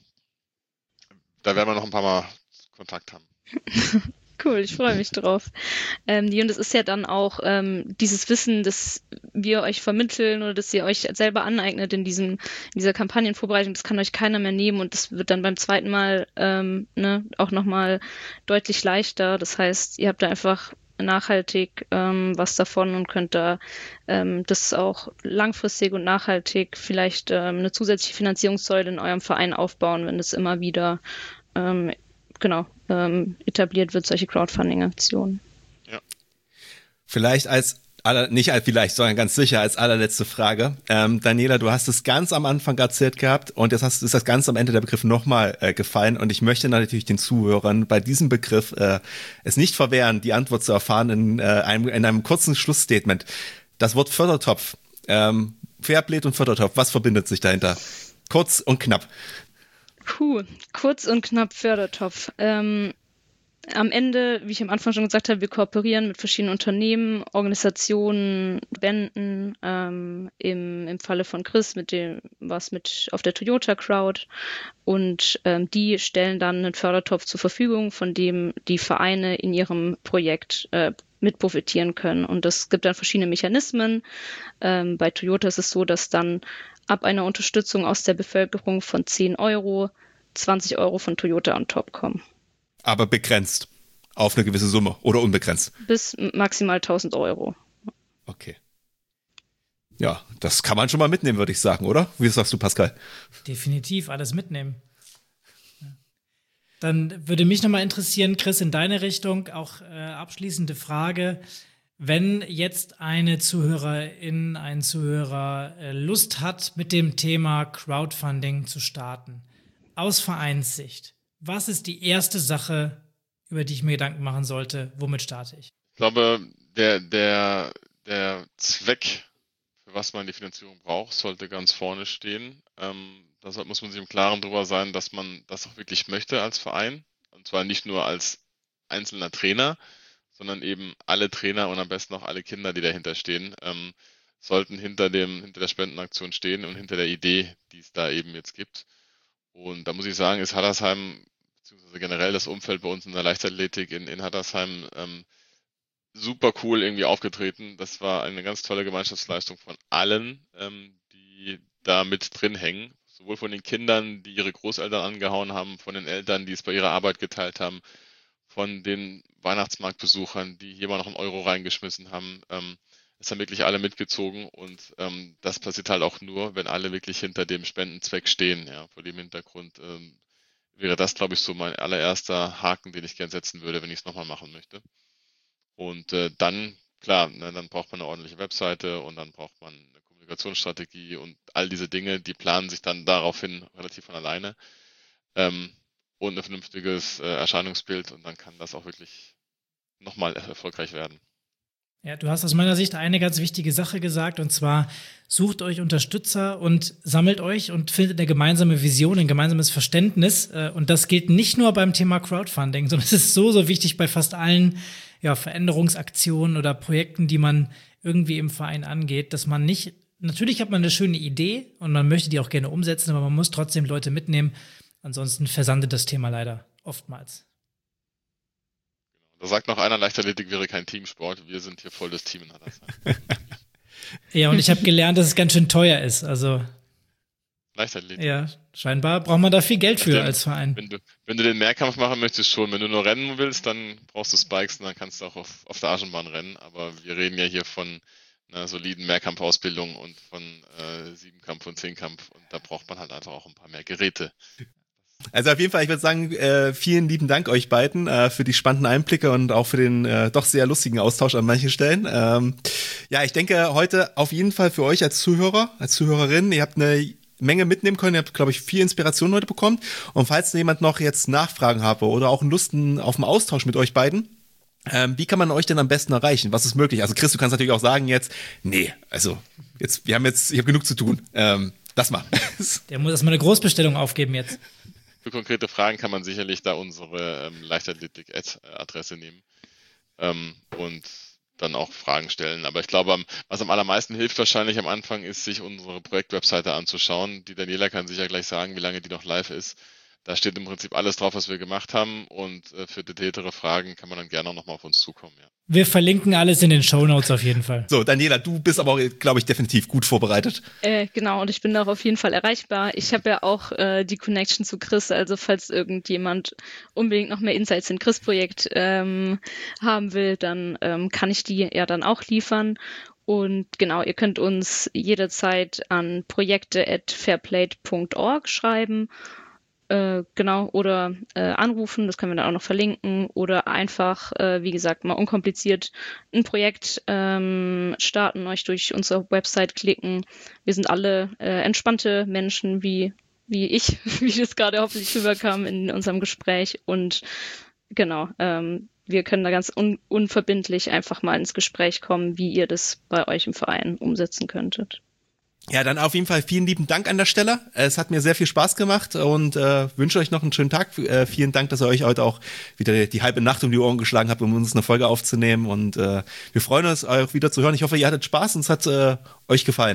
da werden wir noch ein paar Mal Kontakt haben. Cool, ich freue mich drauf. Ähm, und es ist ja dann auch ähm, dieses Wissen, das wir euch vermitteln oder das ihr euch selber aneignet in, diesem, in dieser Kampagnenvorbereitung, das kann euch keiner mehr nehmen und das wird dann beim zweiten Mal ähm, ne, auch nochmal deutlich leichter. Das heißt, ihr habt da einfach nachhaltig ähm, was davon und könnt da ähm, das auch langfristig und nachhaltig vielleicht ähm, eine zusätzliche Finanzierungssäule in eurem Verein aufbauen, wenn das immer wieder ähm, genau, ähm, etabliert wird, solche Crowdfunding-Aktionen. Ja. Vielleicht als aller, nicht als vielleicht, sondern ganz sicher als allerletzte Frage. Ähm, Daniela, du hast es ganz am Anfang erzählt gehabt und jetzt hast, ist das ganz am Ende der Begriff nochmal äh, gefallen und ich möchte natürlich den Zuhörern bei diesem Begriff äh, es nicht verwehren, die Antwort zu erfahren in, äh, einem, in einem kurzen Schlussstatement. Das Wort Fördertopf, ähm, Fairplay und Fördertopf, was verbindet sich dahinter? Kurz und knapp. Puh, kurz und knapp Fördertopf. Ähm, am Ende, wie ich am Anfang schon gesagt habe, wir kooperieren mit verschiedenen Unternehmen, Organisationen, Bänden, ähm, im, im Falle von Chris mit dem, was mit auf der Toyota Crowd und ähm, die stellen dann einen Fördertopf zur Verfügung, von dem die Vereine in ihrem Projekt äh, mit profitieren können. Und es gibt dann verschiedene Mechanismen. Ähm, bei Toyota ist es so, dass dann ab einer Unterstützung aus der Bevölkerung von zehn Euro zwanzig Euro von Toyota on top kommen. Aber begrenzt auf eine gewisse Summe oder unbegrenzt? Bis maximal tausend Euro. Okay. Ja, das kann man schon mal mitnehmen, würde ich sagen, oder? Wie sagst du, Pascal? Definitiv, alles mitnehmen. Dann würde mich nochmal interessieren, Chris, in deine Richtung auch äh, abschließende Frage. Wenn jetzt eine Zuhörerin, ein Zuhörer äh, Lust hat, mit dem Thema Crowdfunding zu starten, aus Vereinssicht, was ist die erste Sache, über die ich mir Gedanken machen sollte? Womit starte ich? Ich glaube, der, der, der Zweck, für was man die Finanzierung braucht, sollte ganz vorne stehen. Ähm, deshalb muss man sich im Klaren darüber sein, dass man das auch wirklich möchte als Verein. Und zwar nicht nur als einzelner Trainer, sondern eben alle Trainer und am besten auch alle Kinder, die dahinter stehen, ähm, sollten hinter dem, hinter der Spendenaktion stehen und hinter der Idee, die es da eben jetzt gibt. Und da muss ich sagen, ist Hattersheim, beziehungsweise generell das Umfeld bei uns in der Leichtathletik in, in Hattersheim, ähm, super cool irgendwie aufgetreten. Das war eine ganz tolle Gemeinschaftsleistung von allen, ähm, die da mit drin hängen. Sowohl von den Kindern, die ihre Großeltern angehauen haben, von den Eltern, die es bei ihrer Arbeit geteilt haben, von den Weihnachtsmarktbesuchern, die hier mal noch einen Euro reingeschmissen haben. Ähm, es haben wirklich alle mitgezogen und ähm, das passiert halt auch nur, wenn alle wirklich hinter dem Spendenzweck stehen. Ja, vor dem Hintergrund ähm, wäre das, glaube ich, so mein allererster Haken, den ich gern setzen würde, wenn ich es nochmal machen möchte. Und äh, dann, klar, ne, dann braucht man eine ordentliche Webseite und dann braucht man eine Kommunikationsstrategie und all diese Dinge, die planen sich dann daraufhin relativ von alleine. Ähm, und ein vernünftiges äh, Erscheinungsbild und dann kann das auch wirklich nochmal erfolgreich werden. Ja, du hast aus meiner Sicht eine ganz wichtige Sache gesagt, und zwar sucht euch Unterstützer und sammelt euch und findet eine gemeinsame Vision, ein gemeinsames Verständnis. Und das gilt nicht nur beim Thema Crowdfunding, sondern es ist so, so wichtig bei fast allen ja, Veränderungsaktionen oder Projekten, die man irgendwie im Verein angeht, dass man nicht, natürlich hat man eine schöne Idee und man möchte die auch gerne umsetzen, aber man muss trotzdem Leute mitnehmen. Ansonsten versandet das Thema leider oftmals. Da sagt noch einer, Leichtathletik wäre kein Teamsport. Wir sind hier voll das Team in Hattersheim. Ja, und ich habe gelernt, dass es ganz schön teuer ist. Also Leichtathletik. Ja, scheinbar braucht man da viel Geld für Nachdem, als Verein. Wenn du, wenn du den Mehrkampf machen möchtest, schon. Wenn du nur rennen willst, dann brauchst du Spikes und dann kannst du auch auf, auf der Aschenbahn rennen. Aber wir reden ja hier von einer soliden Mehrkampfausbildung und von äh, Siebenkampf und Zehnkampf. Und da braucht man halt einfach auch ein paar mehr Geräte. Also auf jeden Fall, ich würde sagen, äh, vielen lieben Dank euch beiden äh, für die spannenden Einblicke und auch für den äh, doch sehr lustigen Austausch an manchen Stellen. Ähm, ja, ich denke heute auf jeden Fall für euch als Zuhörer, als Zuhörerin, ihr habt eine Menge mitnehmen können, ihr habt, glaube ich, viel Inspiration heute bekommen. Und falls jemand noch jetzt Nachfragen habe oder auch Lust auf einen Austausch mit euch beiden, ähm, wie kann man euch denn am besten erreichen? Was ist möglich? Also Chris, du kannst natürlich auch sagen jetzt, nee, also jetzt, wir haben jetzt, ich habe genug zu tun. Ähm, das mal. Der muss erstmal eine Großbestellung aufgeben jetzt. Für konkrete Fragen kann man sicherlich da unsere ähm, Leichtathletik-Adresse nehmen ähm, und dann auch Fragen stellen. Aber ich glaube, was am allermeisten hilft wahrscheinlich am Anfang, ist, sich unsere Projektwebseite anzuschauen. Die Daniela kann sicher gleich sagen, wie lange die noch live ist. Da steht im Prinzip alles drauf, was wir gemacht haben. Und äh, für detailliertere Fragen kann man dann gerne auch nochmal auf uns zukommen. Ja. Wir verlinken alles in den Shownotes auf jeden Fall. So, Daniela, du bist aber auch, glaube ich, definitiv gut vorbereitet. Äh, genau, und ich bin auch auf jeden Fall erreichbar. Ich habe ja auch äh, die Connection zu Chris, also falls irgendjemand unbedingt noch mehr Insights in Chris-Projekt ähm, haben will, dann ähm, kann ich die ja dann auch liefern. Und genau, ihr könnt uns jederzeit an projekte at fairplate punkt org schreiben. Äh, genau, oder äh, anrufen, das können wir dann auch noch verlinken, oder einfach, äh, wie gesagt, mal unkompliziert ein Projekt ähm, starten, euch durch unsere Website klicken. Wir sind alle äh, entspannte Menschen, wie, wie ich, wie das gerade hoffentlich rüberkam in unserem Gespräch. Und genau, ähm, wir können da ganz un- unverbindlich einfach mal ins Gespräch kommen, wie ihr das bei euch im Verein umsetzen könntet. Ja, dann auf jeden Fall vielen lieben Dank an der Stelle. Es hat mir sehr viel Spaß gemacht und äh, wünsche euch noch einen schönen Tag. Äh, vielen Dank, dass ihr euch heute auch wieder die halbe Nacht um die Ohren geschlagen habt, um uns eine Folge aufzunehmen. Und äh, wir freuen uns, euch wieder zu hören. Ich hoffe, ihr hattet Spaß und es hat äh, euch gefallen.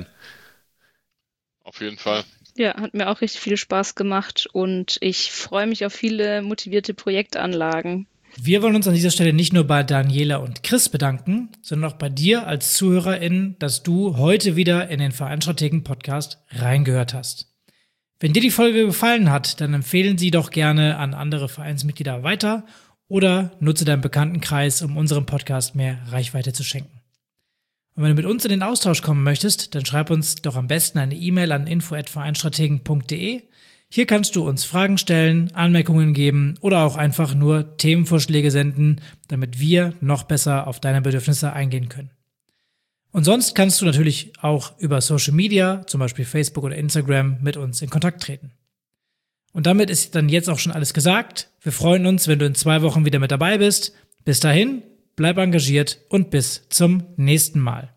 Auf jeden Fall. Ja, hat mir auch richtig viel Spaß gemacht und ich freue mich auf viele motivierte Projektanlagen. Wir wollen uns an dieser Stelle nicht nur bei Daniela und Chris bedanken, sondern auch bei dir als ZuhörerInnen, dass du heute wieder in den Vereinsstrategen-Podcast reingehört hast. Wenn dir die Folge gefallen hat, dann empfehlen sie doch gerne an andere Vereinsmitglieder weiter oder nutze deinen Bekanntenkreis, um unserem Podcast mehr Reichweite zu schenken. Und wenn du mit uns in den Austausch kommen möchtest, dann schreib uns doch am besten eine E-Mail an info at vereinsstrategen punkt de. Hier kannst du uns Fragen stellen, Anmerkungen geben oder auch einfach nur Themenvorschläge senden, damit wir noch besser auf deine Bedürfnisse eingehen können. Und sonst kannst du natürlich auch über Social Media, zum Beispiel Facebook oder Instagram, mit uns in Kontakt treten. Und damit ist dann jetzt auch schon alles gesagt. Wir freuen uns, wenn du in zwei Wochen wieder mit dabei bist. Bis dahin, bleib engagiert und bis zum nächsten Mal.